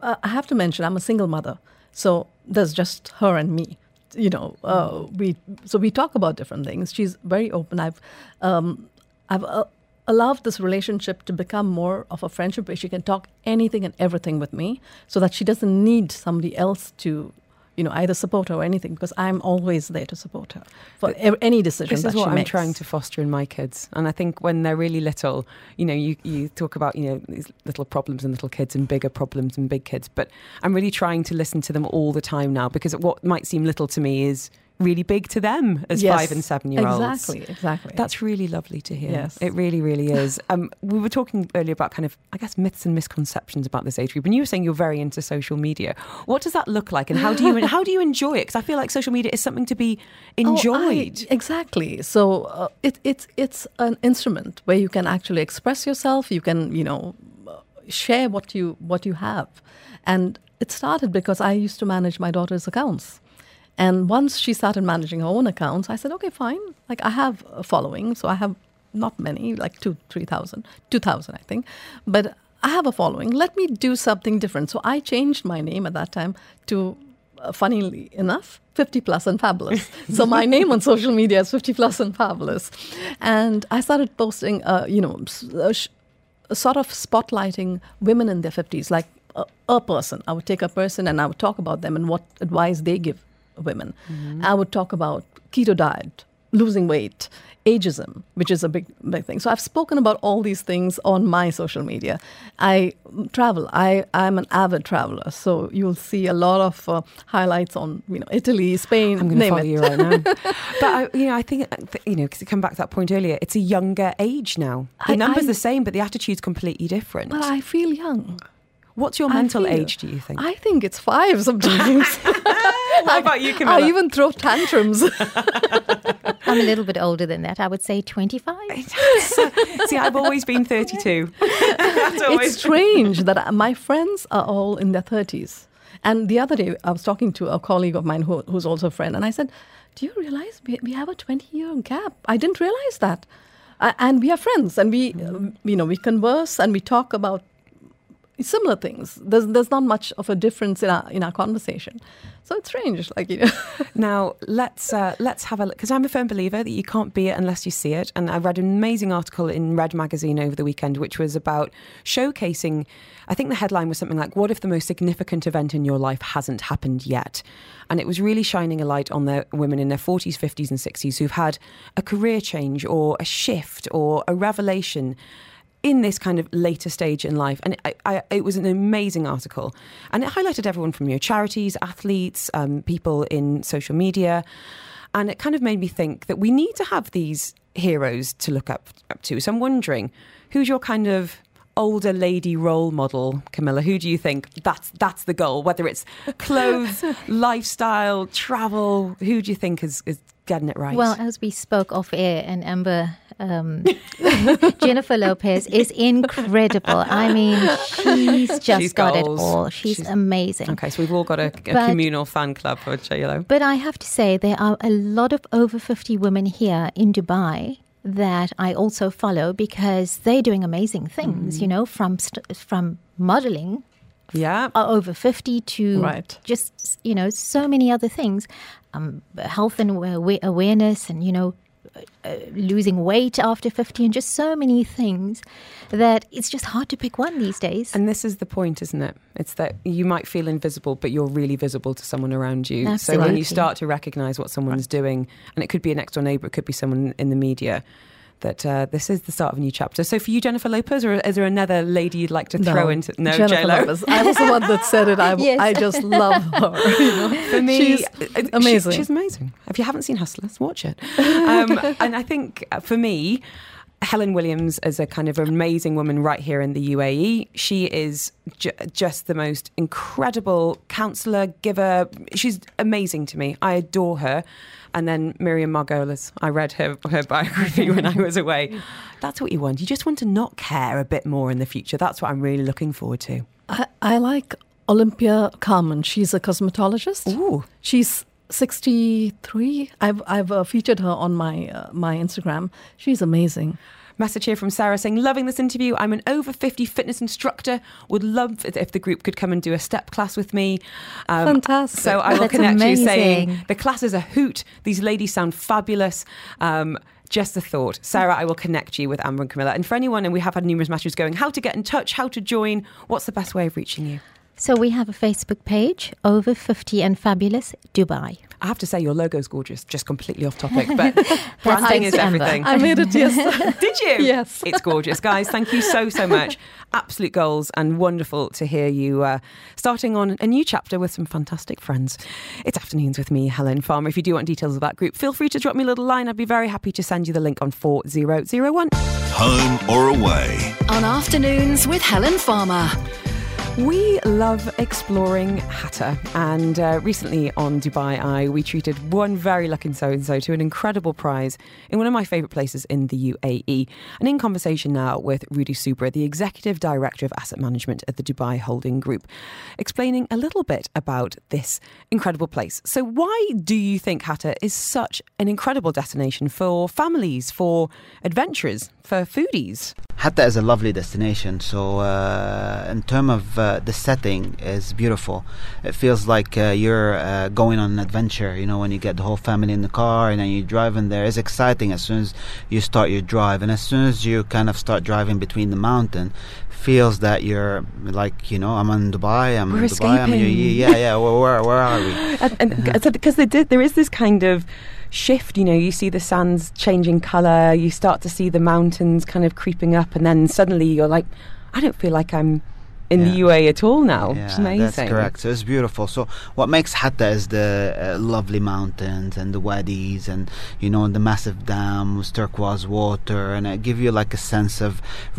uh, I have to mention, I'm a single mother. So there's just her and me. You know, uh, we so we talk about different things. She's very open. I've um, I've uh, allowed this relationship to become more of a friendship where she can talk anything and everything with me, so that she doesn't need somebody else to, you know, either support her or anything, because I'm always there to support her for ev- any decision This that is what she I'm makes. trying to foster in my kids. And I think when they're really little, you know, you, you talk about, you know, these little problems in little kids and bigger problems in big kids. But I'm really trying to listen to them all the time now, because what might seem little to me is really big to them as Yes, five and seven year olds. Exactly, exactly. That's really lovely to hear. Yes. It really, really is. Um, we were talking earlier about kind of, I guess, myths and misconceptions about this age group. And you were saying you're very into social media. What does that look like, and how do you how do you enjoy it? Because I feel like social media is something to be enjoyed. Oh, I, exactly. So uh, it, it's it's an instrument where you can actually express yourself. You can, you know, uh, share what you what you have. And it started because I used to manage my daughter's accounts. And once she started managing her own accounts, I said, okay, fine. Like, I have a following, so I have not many, like two, three thousand, two thousand, I think. But I have a following. Let me do something different. So I changed my name at that time to, uh, funnily enough, fifty plus and Fabulous. So my name on social media is fifty plus and Fabulous. And I started posting, uh, you know, a sh- a sort of spotlighting women in their fifties, like a, a person. I would take a person and I would talk about them and what advice they give women. Mm-hmm. I would talk about keto diet, losing weight, ageism, which is a big, big thing. So I've spoken about all these things on my social media. I travel. I, I'm an avid traveler. So you'll see a lot of uh, highlights on, you know, Italy, Spain, I'm going to follow it. you right now. But, I, you know, I think, you know, because you come back to that point earlier, it's a younger age now. The I, number's I, the same, but the attitude's completely different. Well, I feel young. What's your I mental feel, age, do you think? I think it's five sometimes. How about you, Camilla? I even throw tantrums. I'm a little bit older than that. I would say twenty-five. See, I've always been thirty-two. That's always It's strange that my friends are all in their thirties. And the other day, I was talking to a colleague of mine who, who's also a friend, and I said, do you realize we, we have a twenty-year gap? I didn't realize that. Uh, and we are friends, and we, uh, you know, we converse and we talk about similar things. There's there's not much of a difference in our in our conversation, so it's strange. Like, you know. Now let's uh, let's have a look, because I'm a firm believer that you can't be it unless you see it. And I read an amazing article in Red Magazine over the weekend, which was about showcasing. I think the headline was something like, "What if the most significant event in your life hasn't happened yet?" And it was really shining a light on the women in their forties, fifties, and sixties who've had a career change or a shift or a revelation in this kind of later stage in life. And I, I, it was an amazing article. And it highlighted everyone from, you know, charities, athletes, um, people in social media. And it kind of made me think that we need to have these heroes to look up, up to. So I'm wondering, who's your kind of older lady role model, Camilla? Who do you think that's that's the goal? Whether it's clothes, lifestyle, travel, who do you think is, is getting it right? Well, as we spoke off air, and Amber, um, Jennifer Lopez is incredible. I mean, she's just She's got goals. it all. She's, She's amazing. Okay, so we've all got a, a But- communal fan club for J Lo. But I have to say, there are a lot of over fifty women here in Dubai that I also follow, because they're doing amazing things, you know, from st- from modeling Yeah. are over fifty to Right. just, you know, so many other things, um, health and awa- awareness, and, you know, uh, losing weight after fifty, and just so many things that it's just hard to pick one these days. And this is the point, isn't it? It's that you might feel invisible, but you're really visible to someone around you. So when Absolutely. you start to recognise what someone's doing, and it could be a next door neighbour, it could be someone in the media, that uh, this is the start of a new chapter. So for you, Jennifer Lopez, or is there another lady you'd like to throw into? No, Jennifer J Lo. Lopez. I was the one that said it. I, Yes. I just love her. You know? For me, she's uh, she- amazing. she's amazing. If you haven't seen Hustlers, watch it. Um, and I think uh, for me, Helen Williams is a kind of amazing woman right here in the U A E. She is ju- just the most incredible counsellor, giver. She's amazing to me. I adore her. And then Miriam Margolis, I read her, her biography when I was away. That's what you want. You just want to not care a bit more in the future. That's what I'm really looking forward to. I, I like Olympia Carmen. She's a cosmetologist. Ooh. She's sixty-three. I've I've uh, featured her on my uh, my Instagram. She's amazing. Message here from Sarah saying, loving this interview. I'm an over fifty fitness instructor. Would love it if the group could come and do a step class with me. Um, Fantastic. So I will That's connect amazing. you saying the class is a hoot. These ladies sound fabulous. Um, just a thought. Sarah, I will connect you with Amber and Camilla. And for anyone, and we have had numerous messages going, how to get in touch, how to join, what's the best way of reaching you? So we have a Facebook page, Over fifty and Fabulous Dubai. I have to say your logo's gorgeous, just completely off topic, but branding is thanks to Amber. everything. I made it yesterday. Did you? Yes. It's gorgeous. Guys, thank you so, so much. Absolute goals and wonderful to hear you uh, starting on a new chapter with some fantastic friends. It's Afternoons with me, Helen Farmer. If you do want details of that group, feel free to drop me a little line. I'd be very happy to send you the link on four zero zero one. Home or away? On Afternoons with Helen Farmer. We love exploring Hatta, and uh, recently on Dubai Eye we treated one very lucky so-and-so to an incredible prize in one of my favourite places in the U A E. And in conversation now with Rudy Subra, the Executive Director of Asset Management at the Dubai Holding Group, explaining a little bit about this incredible place. So why do you think Hatta is such an incredible destination for families, for adventurers, for foodies? Hatta is a lovely destination. So uh, in terms of uh, the setting is beautiful. It feels like uh, you're uh, going on an adventure. You know, when you get the whole family in the car and then you drive in there, it's exciting as soon as you start your drive. And as soon as you kind of start driving between the mountain, feels that you're like, you know, I'm in Dubai, I'm We're in Dubai, I'm in, escaping. yeah, yeah, where, where, where are we? And because they did, there is this kind of shift, you know, you see the sands changing colour, you start to see the mountains kind of creeping up, and then suddenly you're like, I don't feel like I'm in Yeah. the U A E at all now. Yeah, It's amazing. that's correct. So it's beautiful. So what makes Hatta is the uh, lovely mountains and the wadis and, you know, the massive dam with turquoise water, and it give you like a sense of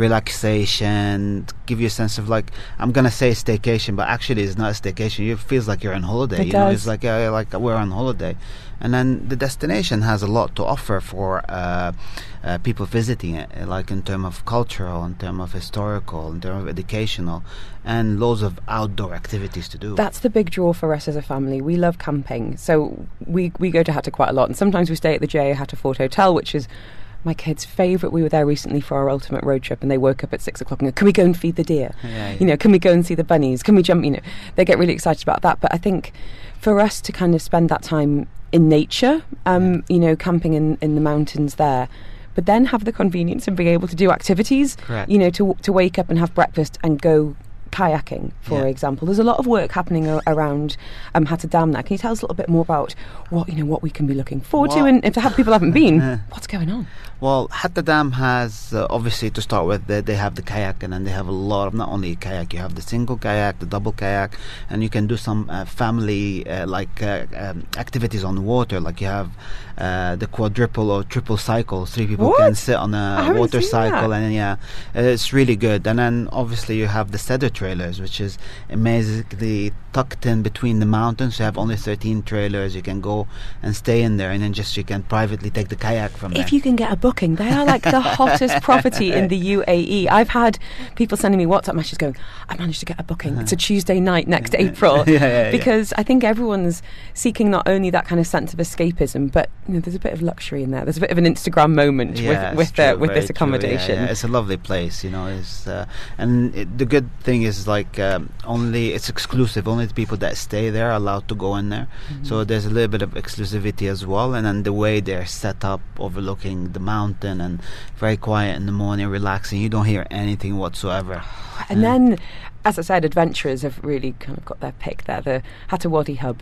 relaxation, give you a sense of like, I'm gonna say staycation, but actually it's not a staycation. It feels like you're on holiday. It you know, does. it's like uh, like we're on holiday. And then the destination has a lot to offer for uh, uh, people visiting it, like in terms of cultural, in terms of historical, in terms of educational, and loads of outdoor activities to do. That's the big draw for us as a family. We love camping, so we we go to Hatta quite a lot, and sometimes we stay at the J A Hatta Fort Hotel, which is my kids' favourite. We were there recently for our ultimate road trip, and they woke up at six o'clock and go, can we go and feed the deer? Yeah, yeah. You know, can we go and see the bunnies? Can we jump? You know, they get really excited about that. But I think for us to kind of spend that time in nature, um, you know, camping in, in the mountains there, but then have the convenience of being able to do activities, Correct. you know, to to wake up and have breakfast and go kayaking, for Yeah. example. There's a lot of work happening a- around um, Hatta Dam now. Can you tell us a little bit more about what, you know, what we can be looking forward to, Well- and if to have people haven't been, what's going on? Well, Hatta Dam has, uh, obviously, to start with, they, they have the kayak, and then they have a lot of, not only kayak, you have the single kayak, the double kayak, and you can do some uh, family uh, like uh, um, activities on the water, like you have uh, the quadruple or triple cycle. Three people What? can sit on I a haven't water seen cycle, that. and yeah, it's really good. And then obviously you have the cedar trailers, which is amazingly tucked in between the mountains. You have only thirteen trailers. You can go and stay in there, and then just you can privately take the kayak from there. If you can get a booking, they are like the hottest property in the U A E. I've had people sending me WhatsApp messages going, I managed to get a booking. It's a Tuesday night next April. Yeah, yeah, yeah. Because I think everyone's seeking not only that kind of sense of escapism, but you know, there's a bit of luxury in there. There's a bit of an Instagram moment Yeah, with it's with, uh, true, with very this true. accommodation. Yeah, yeah. It's a lovely place, you know. It's uh, and it, the good thing is like um, only it's exclusive. Only the people that stay there are allowed to go in there. Mm-hmm. So there's a little bit of exclusivity as well. And then the way they're set up, overlooking the mountain, and very quiet in the morning, relaxing. You don't hear anything whatsoever. And then, as I said, adventurers have really kind of got their pick there. The Hatta Wadi Hub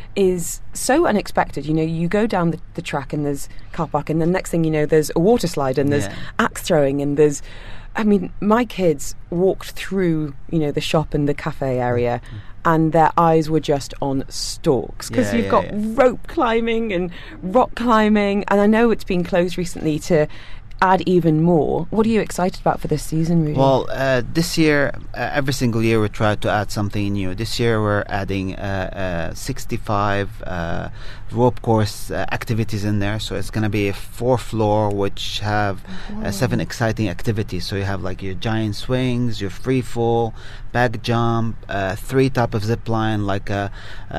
is so unexpected. You know, you go down the, the track and there's car park, and the next thing you know, there's a water slide and there's Yeah. axe throwing and there's... I mean, my kids walked through, you know, the shop and the cafe area, and their eyes were just on stalks because Yeah, you've yeah, got yeah. rope climbing and rock climbing, and I know it's been closed recently to add even more. What are you excited about for this season, Rudy? Well, uh, this year, uh, every single year we try to add something new. This year we're adding uh, uh, sixty-five uh, rope course uh, activities in there. So it's going to be a four floor which have uh, seven exciting activities. So you have like your giant swings, your free fall, back jump, uh, three type of zip line, like a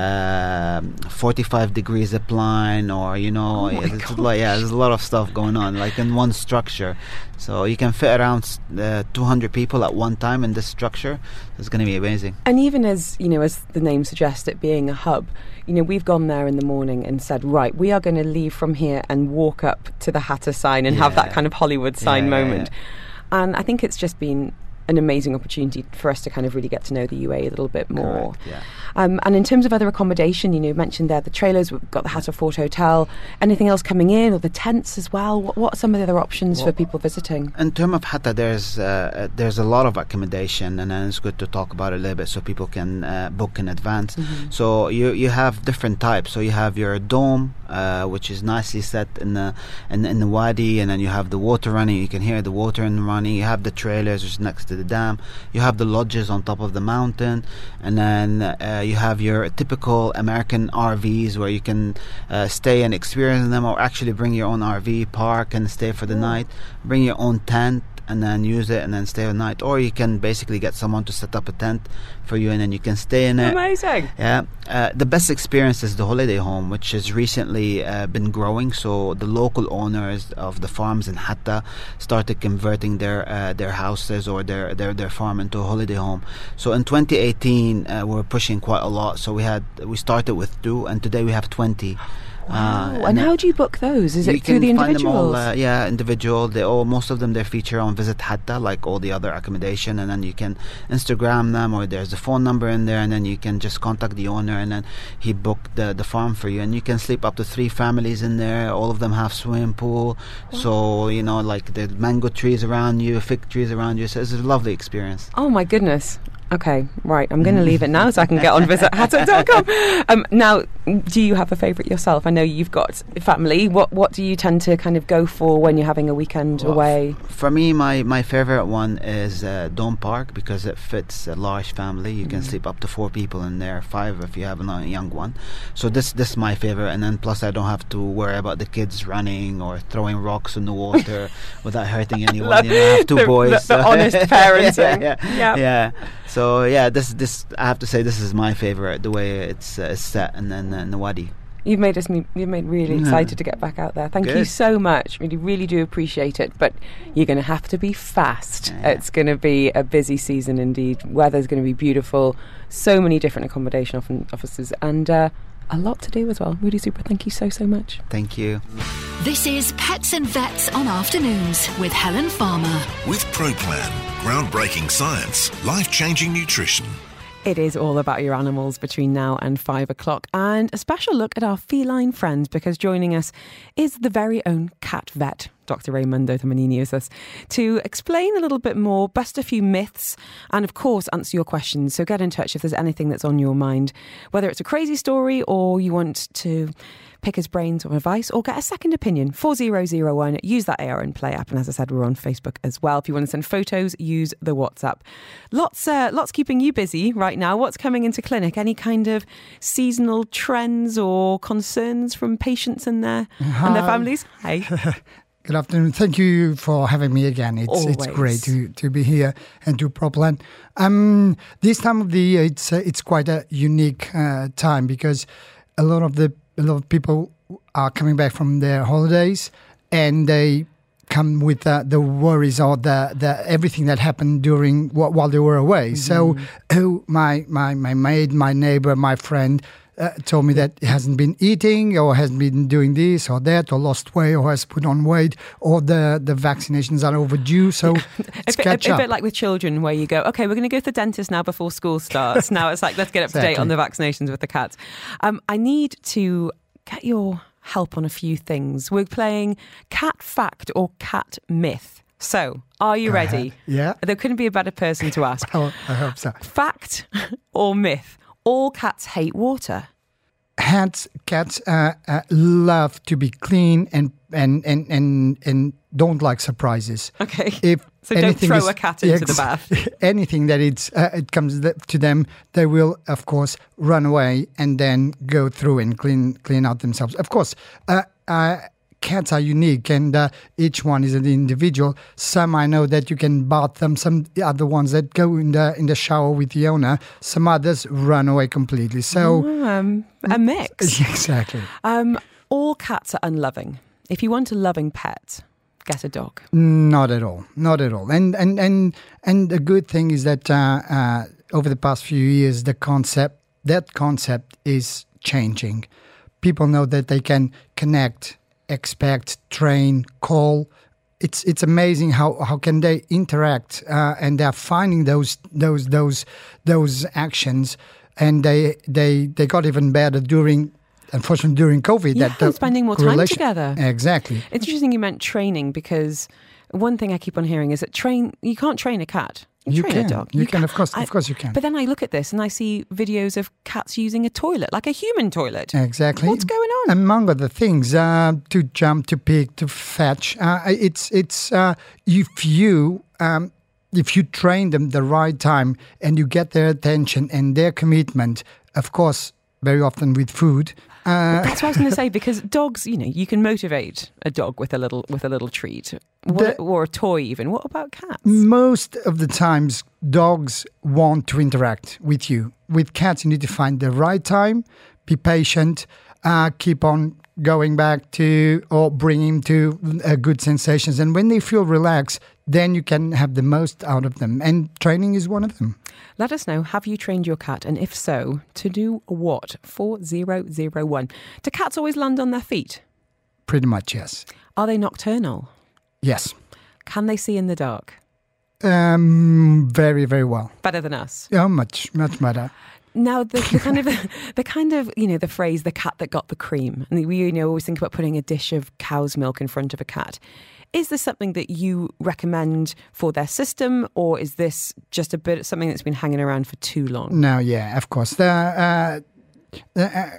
uh, forty-five degree zip line, or you know, oh it's like, yeah, there's a lot of stuff going on, like in one structure. So you can fit around uh, two hundred people at one time in this structure. It's going to be amazing. And even as, you know, as the name suggests, it being a hub, you know, we've gone there in the morning and said, right, we are going to leave from here and walk up to the Hatta sign and yeah. have that kind of Hollywood sign yeah, moment. Yeah, yeah. And I think it's just been an amazing opportunity for us to kind of really get to know the U A a little bit more. Correct, yeah. Um, and in terms of other accommodation, you know, you mentioned there the trailers, we've got the Hatta Fort Hotel. Anything else coming in, or the tents as well? What, what are some of the other options well, for people visiting? In terms of Hatta, there's uh, there's a lot of accommodation, and then it's good to talk about it a little bit so people can uh, book in advance. Mm-hmm. So you you have different types. So you have your dome, uh, which is nicely set in the in, in the wadi, and then you have the water running. You can hear the water running. You have the trailers, which is next to the dam. You have the lodges on top of the mountain, and then uh, you have your typical American R Vs where you can uh, stay and experience them, or actually bring your own R V, park and stay for the oh. night. Bring your own tent and then use it and then stay all night, or you can basically get someone to set up a tent for you and then you can stay in it. Amazing. Yeah. Uh, the best experience is the holiday home, which has recently uh, been growing. So the local owners of the farms in Hatta started converting their uh, their houses or their, their their farm into a holiday home. So in twenty eighteen uh, we were pushing quite a lot. So we had we started with two, and today we have twenty. Wow. Uh, and, and how do you book those? Is it through the individuals? All, uh, yeah, individual. They all, most of them, they feature on Visit Hatta, like all the other accommodation, and then you can Instagram them, or there's a phone number in there, and then you can just contact the owner, and then he booked the, the farm for you, and you can sleep up to three families in there. All of them have swimming pool, wow. So you know, like the mango trees around you, fig trees around you. So it's a lovely experience. Oh my goodness. Okay, right. I'm going to leave it now so I can get on visit hatta dot com. Um, now, do you have a favourite yourself? I know you've got family. What what do you tend to kind of go for when you're having a weekend well, away? F- for me, my, my favourite one is uh, Dome Park, because it fits a large family. You mm. can sleep up to four people in there, five if you have a young one. So this this is my favourite, and then plus I don't have to worry about the kids running or throwing rocks in the water without hurting anyone. You know, I have two the, boys. The, so the honest parenting. yeah, yeah, yeah. yeah. So yeah, this this I have to say this is my favorite, the way it's, uh, it's set in, in, in the wadi. You've made us you've made really mm. excited to get back out there. Thank Good. you so much. Really, really do appreciate it. But you're going to have to be fast. Yeah. It's going to be a busy season indeed. Weather's going to be beautiful. So many different accommodation offices, and uh, a lot to do as well. Really super. Thank you so so much. Thank you. This is Pets and Vets on Afternoons with Helen Farmer. With ProPlan, groundbreaking science, life-changing nutrition. It is all about your animals between now and five o'clock, and a special look at our feline friends, because joining us is the very own cat vet, Doctor Raimundo Tamanini, is us, to explain a little bit more, bust a few myths, and of course answer your questions. So get in touch if there's anything that's on your mind, whether it's a crazy story or you want to pick his brains or advice or get a second opinion. four zero zero one. Use that A R N Play app, and as I said, we're on Facebook as well. If you want to send photos, use the WhatsApp. Lots, uh, lots keeping you busy right now. What's coming into clinic? Any kind of seasonal trends or concerns from patients and their and their families? Hey. Good afternoon. Thank you for having me again. It's Always. it's great to, to be here and do ProPlan. Um, this time of the year, it's uh, it's quite a unique uh, time, because a lot of the a lot of people are coming back from their holidays, and they come with uh, the worries or the, the everything that happened during while they were away. Mm-hmm. So, oh, my my my maid, my neighbor, my friend. Uh, told me that he hasn't been eating or hasn't been doing this or that or lost weight or has put on weight or the, the vaccinations are overdue. So it's a, catch bit, a, up. a bit like with children, where you go, okay, we're going to go to the dentist now before school starts. Now it's like, let's get up to Exactly. date on the vaccinations with the cats. Um, I need to get your help on a few things. We're playing cat fact or cat myth. So, are you ready? Uh, yeah. There couldn't be a better person to ask. Oh, I hope so. Fact or myth? All cats hate water. Cats, cats uh, uh, love to be clean and and, and, and and don't like surprises. Okay. If so don't anything throw is- a cat into ex- the bath. Anything that it's uh, it comes th- to them, they will of course run away and then go through and clean clean out themselves. Of course, uh, uh, cats are unique and uh, each one is an individual. Some I know that you can bath them. Some other ones that go in the in the shower with the owner. Some others run away completely. So Um, a mix. exactly. Um, all cats are unloving. If you want a loving pet, get a dog. Not at all. Not at all. And and and and the good thing is that uh, uh, over the past few years, the concept that concept is changing. People know that they can connect, expect, train, call. It's it's amazing how, how can they interact uh, and they're finding those those those those actions, and they they they got even better during. Unfortunately, during COVID, Yeah, that the spending more time correlation- together. Exactly. It's interesting you meant training, because one thing I keep on hearing is that train you can't train a cat. You, You train can. a dog. You can, of course, I- of course you can. But then I look at this and I see videos of cats using a toilet, like a human toilet. Exactly. What's going on? Among other things, uh, to jump, to pick, to fetch. Uh, it's it's uh, if you um, if you train them the right time and you get their attention and their commitment, of course, very often with food. Uh, That's what I was going to say, because dogs, you know, you can motivate a dog with a little with a little treat, what, The- or a toy even. What about cats? Most of the times, dogs want to interact with you. With cats, you need to find the right time, be patient, uh, keep on going back to or bringing to uh, good sensations. And when they feel relaxed, then you can have the most out of them. And training is one of them. Let us know, have you trained your cat? And if so, to do what? four zero zero one. Do cats always land on their feet? Pretty much, yes. Are they nocturnal? Yes. Can they see in the dark? Um, very, very well. Better than us. Oh, much, much better. Now, the, the kind of, the kind of, you know, the phrase, the cat that got the cream. And we, you know, always think about putting a dish of cow's milk in front of a cat. Is this something that you recommend for their system, or is this just a bit something that's been hanging around for too long? No, yeah, of course. The, uh, the uh,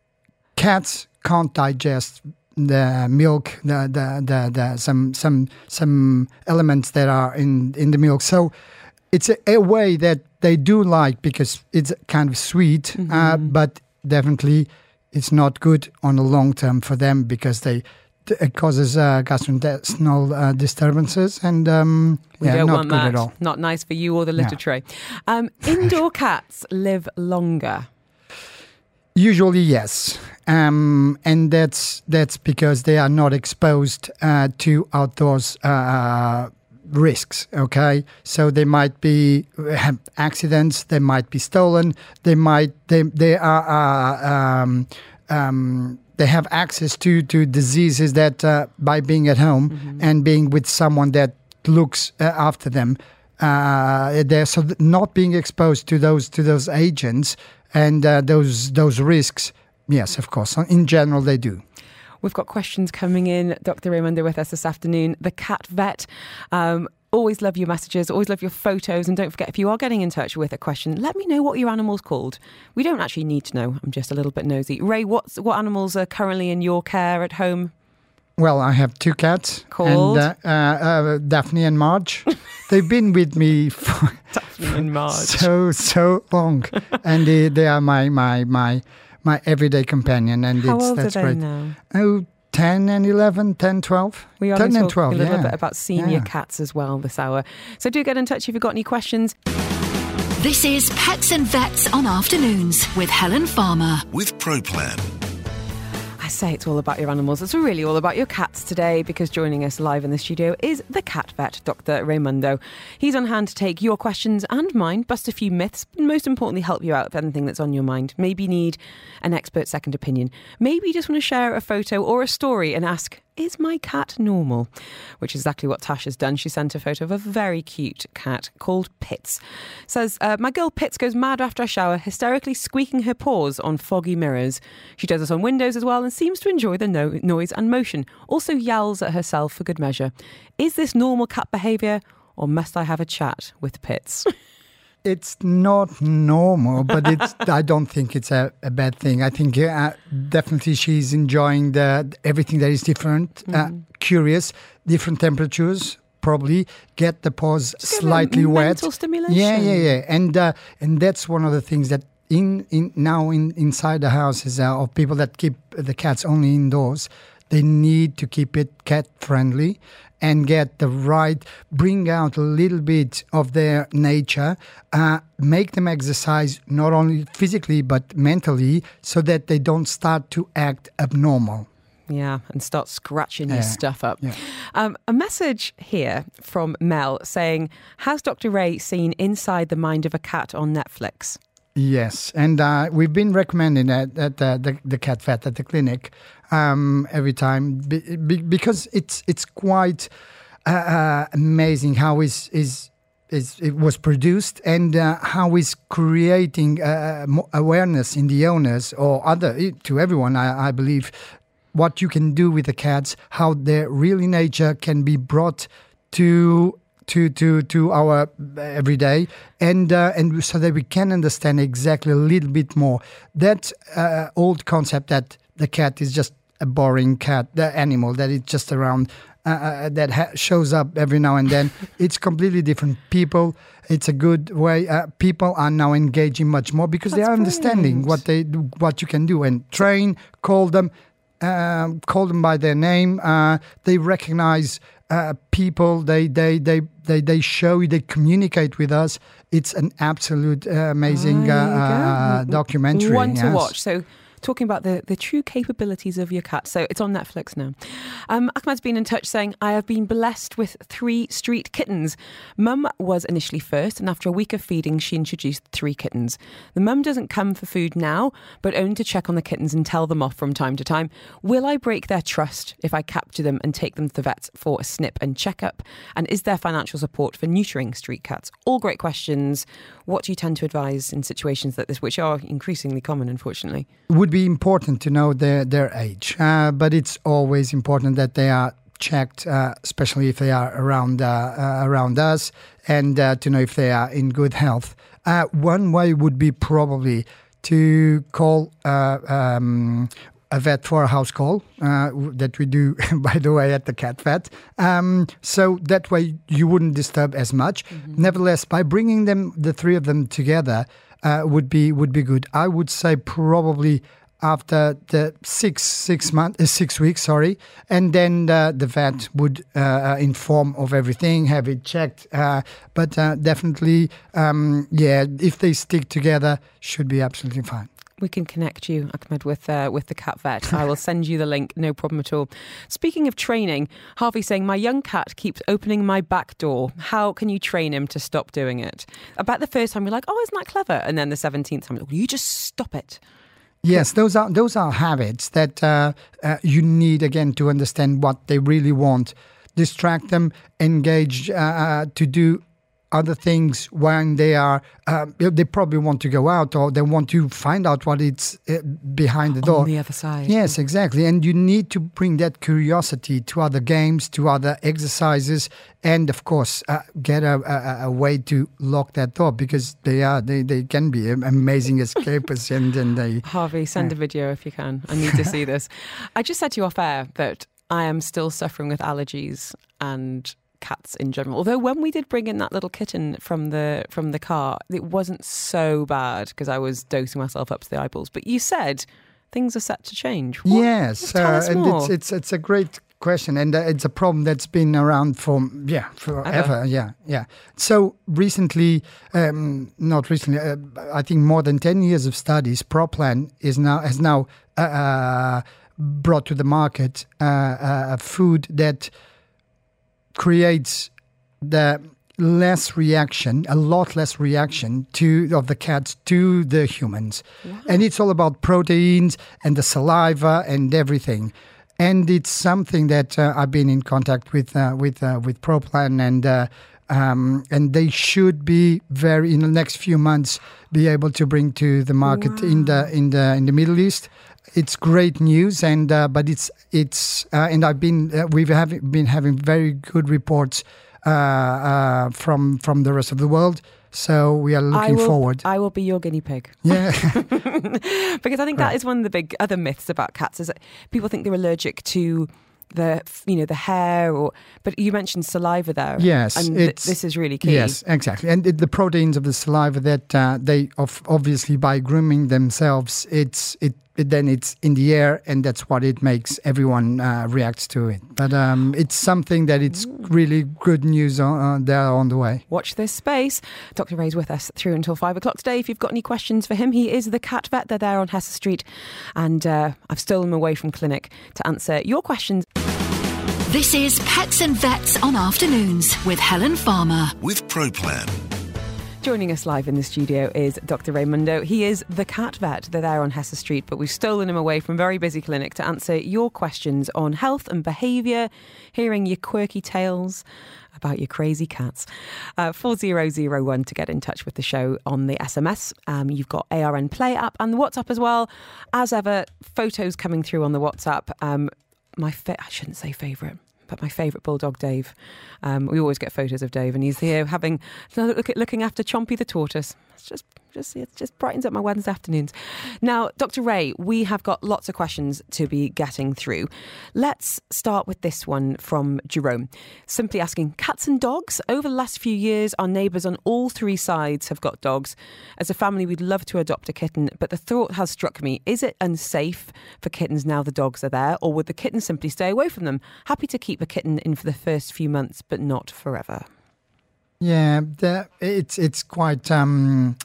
cats can't digest the milk, the, the, the, the some some some elements that are in, in the milk. So it's a, a way that they do like, because it's kind of sweet, Mm-hmm. uh, but definitely it's not good on the long term for them, because they it causes uh, gastrointestinal uh, disturbances, and um, We yeah, don't not want good that. at all. Not nice for you or the litter No. tray. Um, indoor cats live longer. Usually, yes, um, and that's that's because they are not exposed uh, to outdoors uh, risks. Okay, so they might be have accidents, they might be stolen, they might they they are uh, um, um, they have access to to diseases that uh, by being at home Mm-hmm. and being with someone that looks uh, after them. Uh, they're so th- not being exposed to those to those agents and uh, those those risks. Yes, of course. In general, they do. We've got questions coming in. Doctor Raimondo with us this afternoon, the cat vet. Um, always love your messages, always love your photos. And don't forget, if you are getting in touch with a question, let me know what your animal's called. We don't actually need to know. I'm just a little bit nosy. Ray, what's, what animals are currently in your care at home? Well, I have two cats. Called? And, uh, uh, uh, Daphne and Marge. They've been with me for Daphne and Marge. so, so long. And they, they are my, my, my, my everyday companion. And How it's, old that's are they great. now? Oh, ten and eleven, ten, twelve. We are ten going and to talk twelve, a little yeah. bit about senior Yeah. cats as well this hour. So do get in touch if you've got any questions. This is Pets and Vets on Afternoons with Helen Farmer. With ProPlan. I say it's all about your animals. It's really all about your cats today, because joining us live in the studio is the cat vet, Doctor Raimondo. He's on hand to take your questions and mine, bust a few myths, and most importantly, help you out with anything that's on your mind. Maybe you need an expert second opinion. Maybe you just want to share a photo or a story and ask, is my cat normal? Which is exactly what Tash has done. She sent a photo of a very cute cat called Pitts. Says, uh, my girl Pitts goes mad after I shower, hysterically squeaking her paws on foggy mirrors. She does this on windows as well and seems to enjoy the no- noise and motion. Also yowls at herself for good measure. Is this normal cat behaviour, or must I have a chat with Pitts? it's not normal, but it's. I don't think it's a, a bad thing. I think uh, definitely she's enjoying the everything that is different, mm-hmm. uh, curious, different temperatures. Probably get the paws Just slightly give it wet. mental stimulation. Yeah, yeah, yeah, and uh, and that's one of the things that in in now in inside the houses uh, of people that keep the cats only indoors. They need to keep it cat friendly. And get the right, bring out a little bit of their nature, uh, make them exercise not only physically but mentally so that they don't start to act abnormal. Yeah, and start scratching yeah. your stuff up. Yeah. Um, a message here from Mel saying, has Doctor Ray seen Inside the Mind of a Cat on Netflix? Yes, and uh, we've been recommending it at uh, the, the cat vet at the clinic um, every time be, be, because it's it's quite uh, uh, amazing how is is is it was produced and uh, how is creating uh, awareness in the owners or other to everyone. I, I believe what you can do with the cats, how their real nature can be brought to. To, to to our everyday and uh, and so that we can understand exactly a little bit more that uh, old concept that the cat is just a boring cat, the animal that is just around uh, uh, that ha- shows up every now and then. It's completely different. People, it's a good way. Uh, people are now engaging much more because That's they are understanding brilliant. what they do, what you can do and train, call them. Um, call them by their name. Uh, they recognize uh, people. They, they they they they show. They communicate with us. It's an absolute uh, amazing uh, uh, documentary. One to yes. watch. So, talking about the, the true capabilities of your cat. So it's on Netflix now. Um, Ahmad's been in touch saying, I have been blessed with three street kittens. Mum was initially first, and after a week of feeding, she introduced three kittens. The mum doesn't come for food now, but only to check on the kittens and tell them off from time to time. Will I break their trust if I capture them and take them to the vets for a snip and checkup? And is there financial support for neutering street cats? All great questions. What do you tend to advise in situations like this, which are increasingly common, unfortunately? Would be important to know their their age, uh, but it's always important that they are checked, uh, especially if they are around uh, uh, around us, and uh, to know if they are in good health. Uh, one way would be probably to call uh, um, a vet for a house call uh, that we do, by the way, at the cat vet. Um, so that way you wouldn't disturb as much. Mm-hmm. Nevertheless, by bringing them, the three of them together, uh, would be would be good. I would say probably. After the six six months, uh, six weeks, sorry, and then uh, the vet would uh, inform of everything, have it checked. Uh, but uh, definitely, um, yeah, if they stick together, should be absolutely fine. We can connect you, Ahmed, with uh, with the cat vet. I will send you the link, no problem at all. Speaking of training, Harvey saying, my young cat keeps opening my back door. How can you train him to stop doing it? About the first time, you're like, oh, isn't that clever? And then the seventeenth time, you're like, you just stop it. Yes, those are those are habits that uh, uh, you need, again, to understand what they really want. Distract them, engage uh, to do other things when they are, uh, they probably want to go out or they want to find out what it's uh, behind the door. On the other side. Yes, exactly. And you need to bring that curiosity to other games, to other exercises, and of course, uh, get a, a, a way to lock that door because they are they, they can be amazing escapists and, and they... Harvey, send a video if you can. I need to see this. I just said to you off air that I am still suffering with allergies and cats in general. Although when we did bring in that little kitten from the from the car, it wasn't so bad because I was dosing myself up to the eyeballs. But you said things are set to change. What? Yes, Tell uh, us and more. it's it's it's a great question, and uh, it's a problem that's been around for yeah forever. Ever. Yeah, yeah. So recently, um, not recently, uh, I think more than ten years of studies, Proplan is now has now uh, uh, brought to the market uh, a food that creates the less reaction, a lot less reaction to of the cats to the humans. Wow. And it's all about proteins and the saliva and everything. And it's something that uh, I've been in contact with uh, with uh, with Proplan and uh, um, and they should be very in the next few months be able to bring to the market wow. in the in the in the Middle East. It's great news, and uh, but it's it's uh, and I've been uh, we've have been having very good reports uh, uh, from from the rest of the world. So we are looking I will, forward. I will be your guinea pig. Yeah. Because I think Right. that is one of the big other myths about cats is that people think they're allergic to the, you know, the hair, or but you mentioned saliva there. Yes, and th- it's- this is really key. Yes, exactly. And it, the proteins of the saliva that uh, they of, obviously by grooming themselves, it's it, it then it's in the air, and that's what it makes everyone uh, reacts to it. But um, it's something that it's really good news on, uh, there on the way. Watch this space. Doctor Ray's with us through until five o'clock today. If you've got any questions for him, he is the cat vet. They're there on Hesse Street, and uh, I've stolen him away from clinic to answer your questions. This is Pets and Vets on Afternoons with Helen Farmer. With ProPlan. Joining us live in the studio is Doctor Raymundo. He is the cat vet. They're there on Hesse Street, but we've stolen him away from a very busy clinic to answer your questions on health and behaviour, hearing your quirky tales about your crazy cats. Uh, four zero zero one to get in touch with the show on the S M S. Um, you've got A R N Play app and the WhatsApp as well. As ever, photos coming through on the WhatsApp. Um, my fa- I shouldn't say favourite. But my favourite bulldog, Dave. Um, we always get photos of Dave, and he's here having look at looking after Chompy the tortoise. It's just, just it just brightens up my Wednesday afternoons. Now, Doctor Ray, we have got lots of questions to be getting through. Let's start with this one from Jerome, simply asking: cats and dogs. Over the last few years, our neighbours on all three sides have got dogs. As a family, we'd love to adopt a kitten, but the thought has struck me: is it unsafe for kittens now the dogs are there, or would the kitten simply stay away from them? Happy to keep a kitten in for the first few months, but not forever. Yeah, the, it's it's quite um,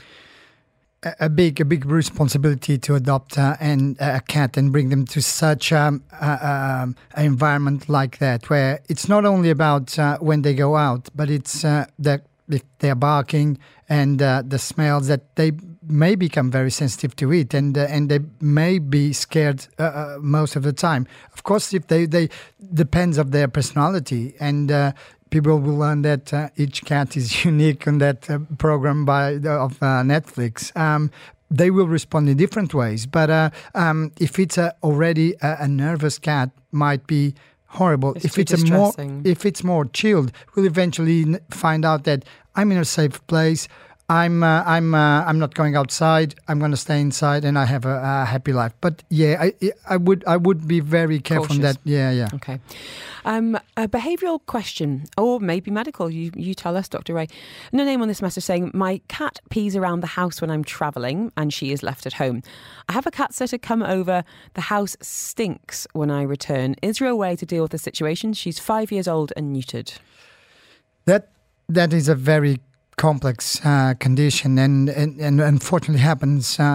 a, a big a big responsibility to adopt uh, and a cat and bring them to such um, uh, um, an environment like that, where it's not only about uh, when they go out, but it's uh, that if they're barking and uh, the smells that they may become very sensitive to it, and uh, and they may be scared uh, uh, most of the time. Of course, if they they depends of their personality, and uh, people will learn that uh, each cat is unique on that uh, program by of uh, Netflix. Um, they will respond in different ways, but uh, um, if it's a, already a, a nervous cat, might be horrible. It's if too it's a more distressing. if it's more chilled, we'll eventually n- find out that I'm in a safe place. I'm uh, I'm uh, I'm not going outside. I'm going to stay inside, and I have a, a happy life. But yeah, I I would I would be very careful on Cautious. that. Yeah, yeah. Okay. Um, a behavioural question, or maybe medical. You you tell us, Doctor Ray. No name on this message saying, my cat pees around the house when I'm travelling and she is left at home. I have a cat sitter come over. The house stinks when I return. Is there a way to deal with the situation? She's five years old and neutered. That that is a very complex uh, condition, and, and, and unfortunately happens uh,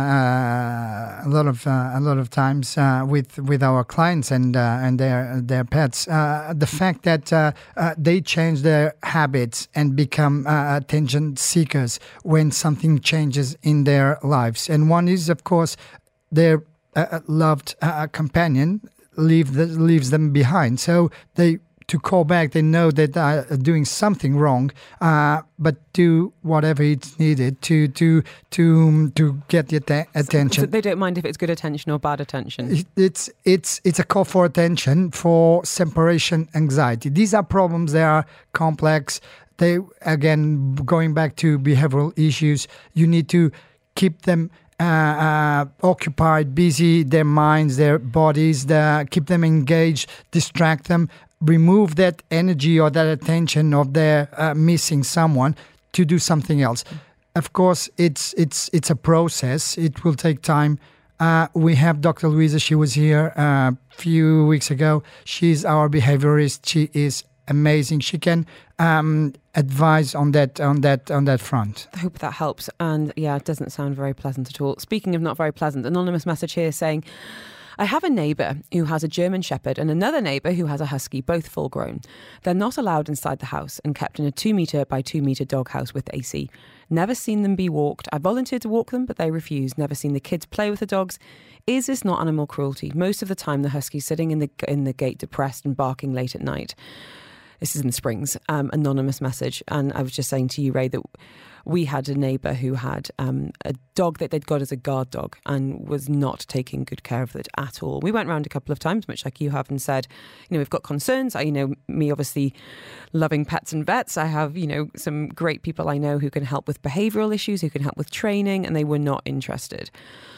a lot of uh, a lot of times uh, with with our clients and uh, and their their pets. Uh, the fact that uh, uh, they change their habits and become uh, attention seekers when something changes in their lives, and one is of course their uh, loved uh, companion leave the, leaves them behind, so they. To call back, they know that they are doing something wrong, uh, but do whatever it's needed to to to to get the atta- attention. So they don't mind if it's good attention or bad attention. It- It's it's it's a call for attention for separation anxiety. These are problems that are complex. They again going back to behavioral issues. You need to keep them. Uh, uh, occupied, busy, their minds, their bodies, the, keep them engaged, distract them, remove that energy or that attention of their uh, missing someone to do something else. Of course, it's it's it's a process. It will take time. Uh, we have Doctor Louisa. She was here a few weeks ago. She's our behaviorist. She is amazing. She can um, advise on that on that on that front. I hope that helps. And yeah, it doesn't sound very pleasant at all. Speaking of not very pleasant, anonymous message here saying, I have a neighbour who has a German Shepherd and another neighbour who has a Husky, both full grown. They're not allowed inside the house and kept in a two metre by two metre dog house with A C. Never seen them be walked. I volunteered to walk them, but they refuse. Never seen the kids play with the dogs. Is this not animal cruelty? Most of the time the Husky's sitting in the in the gate depressed and barking late at night. this is in the Springs, um, anonymous message. And I was just saying to you, Ray, that we had a neighbour who had um, a dog that they'd got as a guard dog and was not taking good care of it at all. We went round a couple of times, much like you have, and said, you know, we've got concerns. I, you know, me obviously loving pets and vets, I have, you know, some great people I know who can help with behavioural issues, who can help with training, and they were not interested.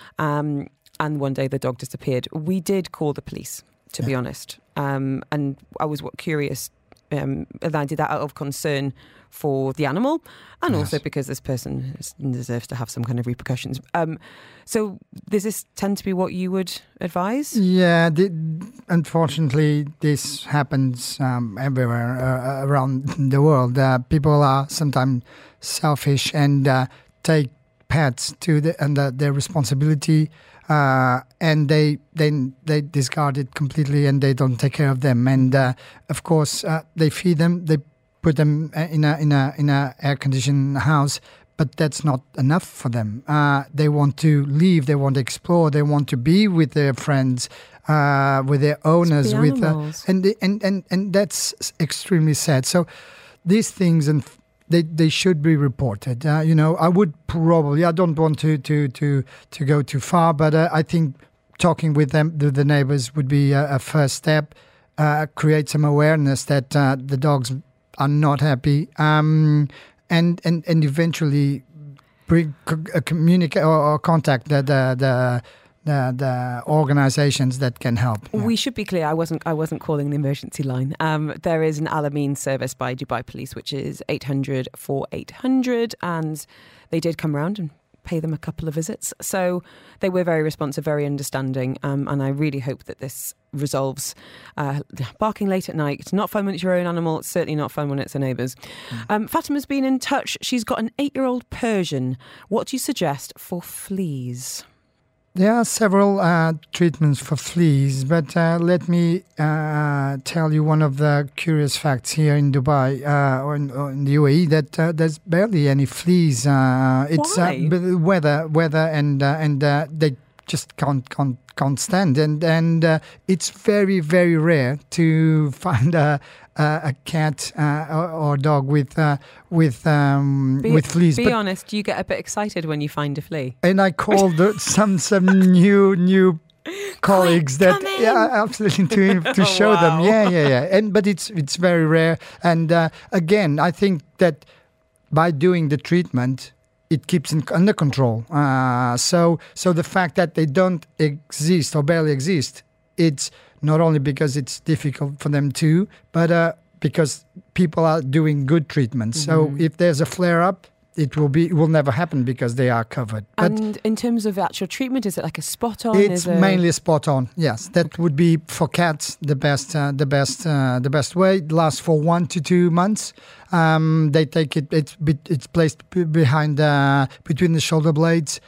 Um, and one day the dog disappeared. We did call the police, to be honest. Um, and I was what, curious, um, and I did that out of concern for the animal, and yes. also because this person deserves to have some kind of repercussions. Um, so does this tend to be what you would advise? Yeah, the, unfortunately, this happens um, everywhere uh, around the world. Uh, people are sometimes selfish and uh, take pets to the, under their responsibility, uh, and they then they discard it completely, and they don't take care of them. And uh, of course, uh, they feed them, they put them in a in a in a air conditioned house, but that's not enough for them. Uh, they want to leave, they want to explore, they want to be with their friends, uh, with their owners, the with uh, and, the, and and and that's extremely sad. So these things and. They they should be reported. Uh, you know, I would probably. I don't want to to to, to go too far, but uh, I think talking with them, the, the neighbors, would be a, a first step. Uh, create some awareness that uh, the dogs are not happy, um, and and and eventually bring uh, communicate or, or contact the the. the The, the organisations that can help. Yeah. We should be clear. I wasn't. I wasn't calling the emergency line. Um, there is an Al-Amin service by Dubai Police, which is eight hundred, four eight hundred, and they did come round and pay them a couple of visits. So they were very responsive, very understanding, um, and I really hope that this resolves. Uh, barking late at night, it's not fun when it's your own animal. It's certainly not fun when it's a neighbour's. Mm. Um, Fatima's been in touch. She's got an eight-year-old Persian. What do you suggest for fleas? There are several uh, treatments for fleas, but uh, let me uh, tell you one of the curious facts here in Dubai uh, or, in, or in the U A E that uh, there's barely any fleas. Uh, it's Why? Uh, weather, weather, and uh, and uh, they just can't can't can't stand, and and uh, it's very very rare to find a. Uh, a cat uh, or, or dog with uh, with um, be, with fleas. Be but, honest, you get a bit excited when you find a flea. And I called the, some some new new colleagues Quick, that come in. yeah absolutely to to show Wow. them yeah yeah yeah and but it's it's very rare, and uh, again I think that by doing the treatment it keeps it under control. Uh, so so the fact that they don't exist or barely exist, it's not only because it's difficult for them too, but uh, because people are doing good treatments. Mm-hmm. So if there's a flare-up, it will be it will never happen because they are covered. But and in terms of actual treatment, is it like a spot on? it's is it... mainly spot on. Yes, that would be for cats the best, uh, the best, uh, the best way. It lasts for one to two months. Um, they take it. It's it's placed behind uh, between the shoulder blades.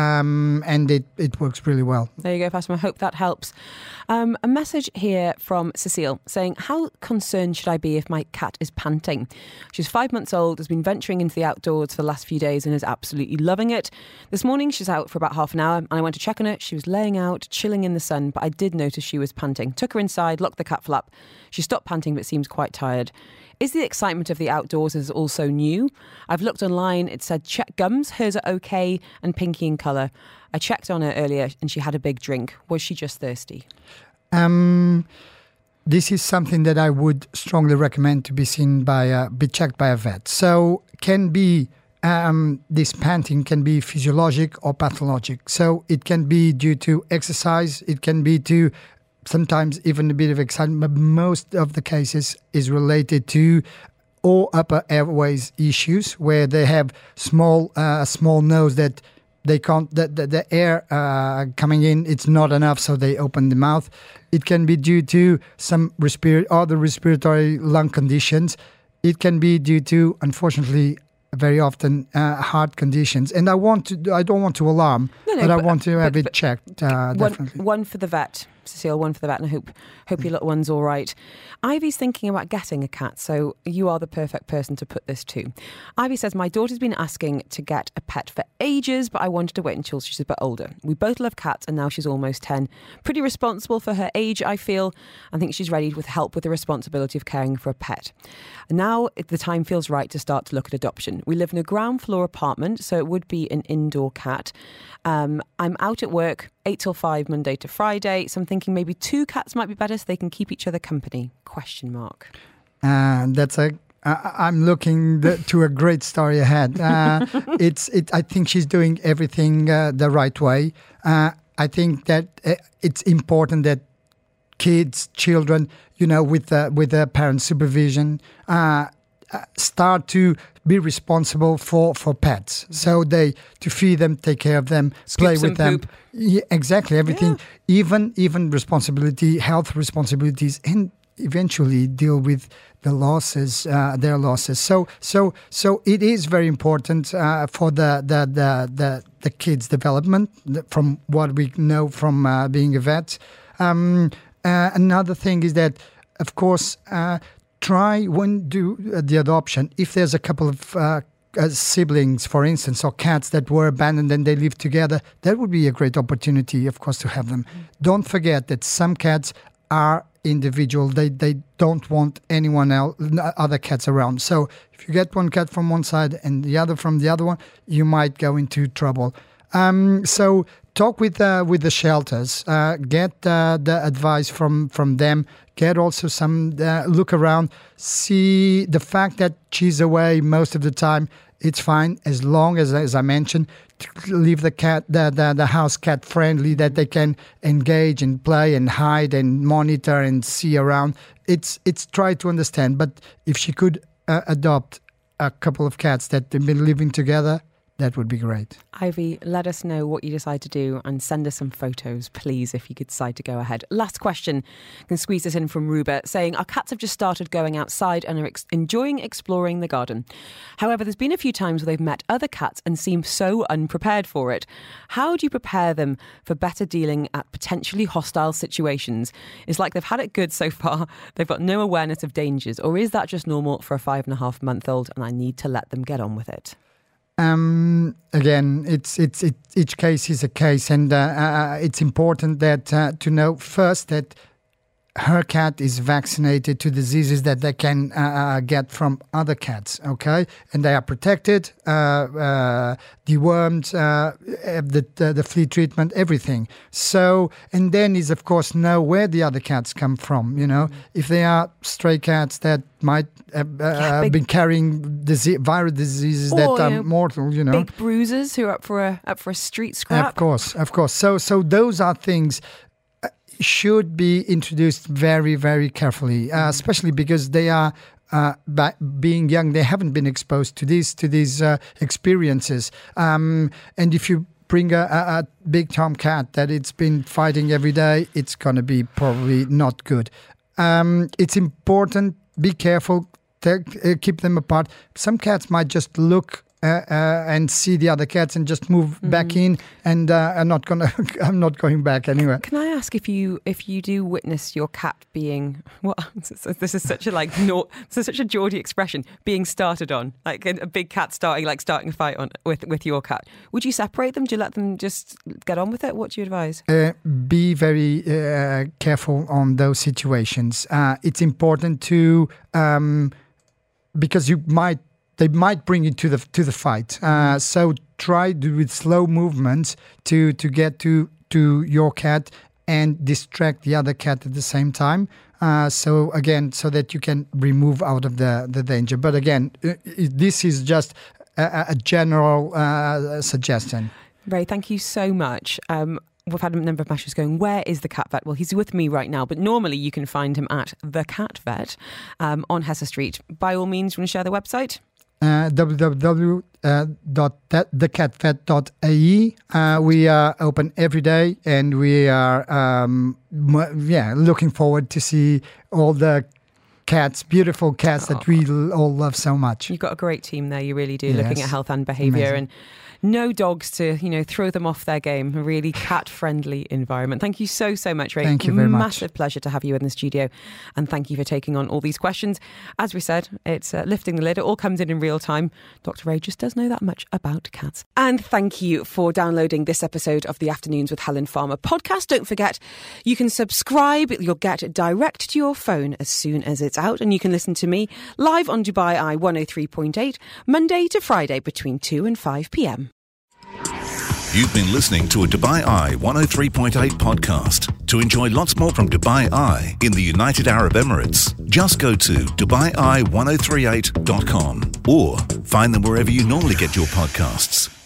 Um, and it, it works really well. There you go, Fatima. I hope that helps. Um, a message here from Cecile saying, how concerned should I be if my cat is panting? She's five months old, has been venturing into the outdoors for the last few days and is absolutely loving it. This morning she's out for about half an hour and I went to check on her. She was laying out, chilling in the sun, but I did notice she was panting. Took her inside, locked the cat flap. She stopped panting but seems quite tired. Is the excitement of the outdoors is also new? I've looked online, it said check gums, hers are okay and pinky in colour. I checked on her earlier and she had a big drink. Was she just thirsty? Um, this is something that I would strongly recommend to be seen by, a, be checked by a vet. So can be, um, this panting can be physiologic or pathologic. So it can be due to exercise, it can be to sometimes even a bit of excitement, but most of the cases is related to or upper airways issues where they have small uh, small nose that they can't the, the, the air uh, coming in, it's not enough, so they open the mouth. It can be due to some respir- other respiratory lung conditions. It can be due to, unfortunately, very often uh, heart conditions. And I want to I don't want to alarm, no, no, but, but I want to have but, it but checked uh, one, definitely. One for the vet. Cecile, one for the vet, and I hope hope your little one's all right. Ivy's thinking about getting a cat, so you are the perfect person to put this to. Ivy says, my daughter's been asking to get a pet for ages, but I wanted to wait until she's a bit older. We both love cats, and now she's almost ten. Pretty responsible for her age, I feel. I think she's ready with help with the responsibility of caring for a pet. And now the time feels right to start to look at adoption. We live in a ground floor apartment, so it would be an indoor cat. Um, I'm out at work eight till five, Monday to Friday, so I'm thinking maybe two cats might be better so they can keep each other company. Question mark. Uh, that's a. Uh, I'm looking the, to a great story ahead. Uh, it's. It. I think she's doing everything uh, the right way. Uh, I think that uh, it's important that kids, children, you know, with uh, with their parent supervision, uh, uh, start to be responsible for, for pets. So they to feed them, take care of them, Scoop play some with them. poop. Yeah, exactly, everything. Yeah. Even even responsibility, health responsibilities, and eventually deal with the losses, uh, their losses. So so so it is very important uh, for the the the the, the kids' development. From what we know from uh, being a vet. Um, uh, another thing is that, of course, uh, try when do uh, the adoption. If there's a couple of uh, uh, siblings, for instance, or cats that were abandoned and they live together, that would be a great opportunity, of course, to have them. Mm. Don't forget that some cats are individual. They they don't want anyone else, other cats around. So if you get one cat from one side and the other from the other one, you might go into trouble. Um, so talk with uh, with the shelters. Uh, get uh, the advice from from them. Get also some uh, look around. See the fact that she's away most of the time. It's fine as long as, as I mentioned, to leave the cat, the, the the house cat friendly, that they can engage and play and hide and monitor and see around. It's it's try to understand. But if she could uh, adopt a couple of cats that have been living together, that would be great. Ivy, let us know what you decide to do and send us some photos, please, if you could decide to go ahead. Last question. Can squeeze this in from Ruba, saying, our cats have just started going outside and are ex- enjoying exploring the garden. However, there's been a few times where they've met other cats and seem so unprepared for it. How do you prepare them for better dealing at potentially hostile situations? It's like they've had it good so far. They've got no awareness of dangers. Or is that just normal for a five and a half month old and I need to let them get on with it? Um, again, it's it's it, each case is a case, and uh, uh, it's important that uh, to know first that her cat is vaccinated to diseases that they can uh, get from other cats, okay? And they are protected, uh, uh, dewormed, uh, the, the the flea treatment, everything. So, and then is of course know where the other cats come from, you know? Mm-hmm. If they are stray cats that might have uh, yeah, big, been carrying disease, viral diseases or, that are you know, mortal, you know? Big bruisers who are up for a, up for a street scrap. Of course, of course. So, so those are things should be introduced very, very carefully, uh, especially because they are, uh, by being young, they haven't been exposed to these to these uh, experiences. Um, and if you bring a, a, a big tomcat that it's been fighting every day, it's going to be probably not good. Um, it's important, be careful, take, uh, keep them apart. Some cats might just look Uh, uh, and see the other cats and just move mm. back in, and uh, I'm not gonna. I'm not going back anywhere. Can I ask if you if you do witness your cat being what? This is such a like not. This is such a Geordie expression. Being started on, like a, a big cat starting like starting a fight on with with your cat. Would you separate them? Do you let them just get on with it? What do you advise? Uh, be very uh, careful on those situations. Uh, it's important to um, because you might. They might bring you to the to the fight. Uh, so try to, with slow movements to to get to to your cat and distract the other cat at the same time. Uh, so again, so that you can remove out of the, the danger. But again, this is just a, a general uh, suggestion. Ray, thank you so much. Um, We've had a number of messages going, where is the cat vet? Well, he's with me right now, but normally you can find him at The Cat Vet um, on Hesse Street. By all means, you want to share the website? Uh, w w w dot the cat vet dot a e. Uh, we are open every day, and we are um, m- yeah looking forward to see all the cats, beautiful cats oh. that we all love so much. You've got a great team there, you really do, yes. looking at health and behaviour. And no dogs to, you know, throw them off their game. A really cat-friendly environment. Thank you so, so much, Ray. Thank you very much. Massive pleasure to have you in the studio. And thank you for taking on all these questions. As we said, it's uh, lifting the lid. It all comes in in real time. Doctor Ray just does know that much about cats. And thank you for downloading this episode of the Afternoons with Helen Farmer podcast. Don't forget, you can subscribe. You'll get it direct to your phone as soon as it's out. And you can listen to me live on Dubai Eye one oh three point eight, Monday to Friday between two and five p.m. You've been listening to a Dubai Eye one oh three point eight podcast. To enjoy lots more from Dubai Eye in the United Arab Emirates, just go to dubai eye ten thirty-eight dot com or find them wherever you normally get your podcasts.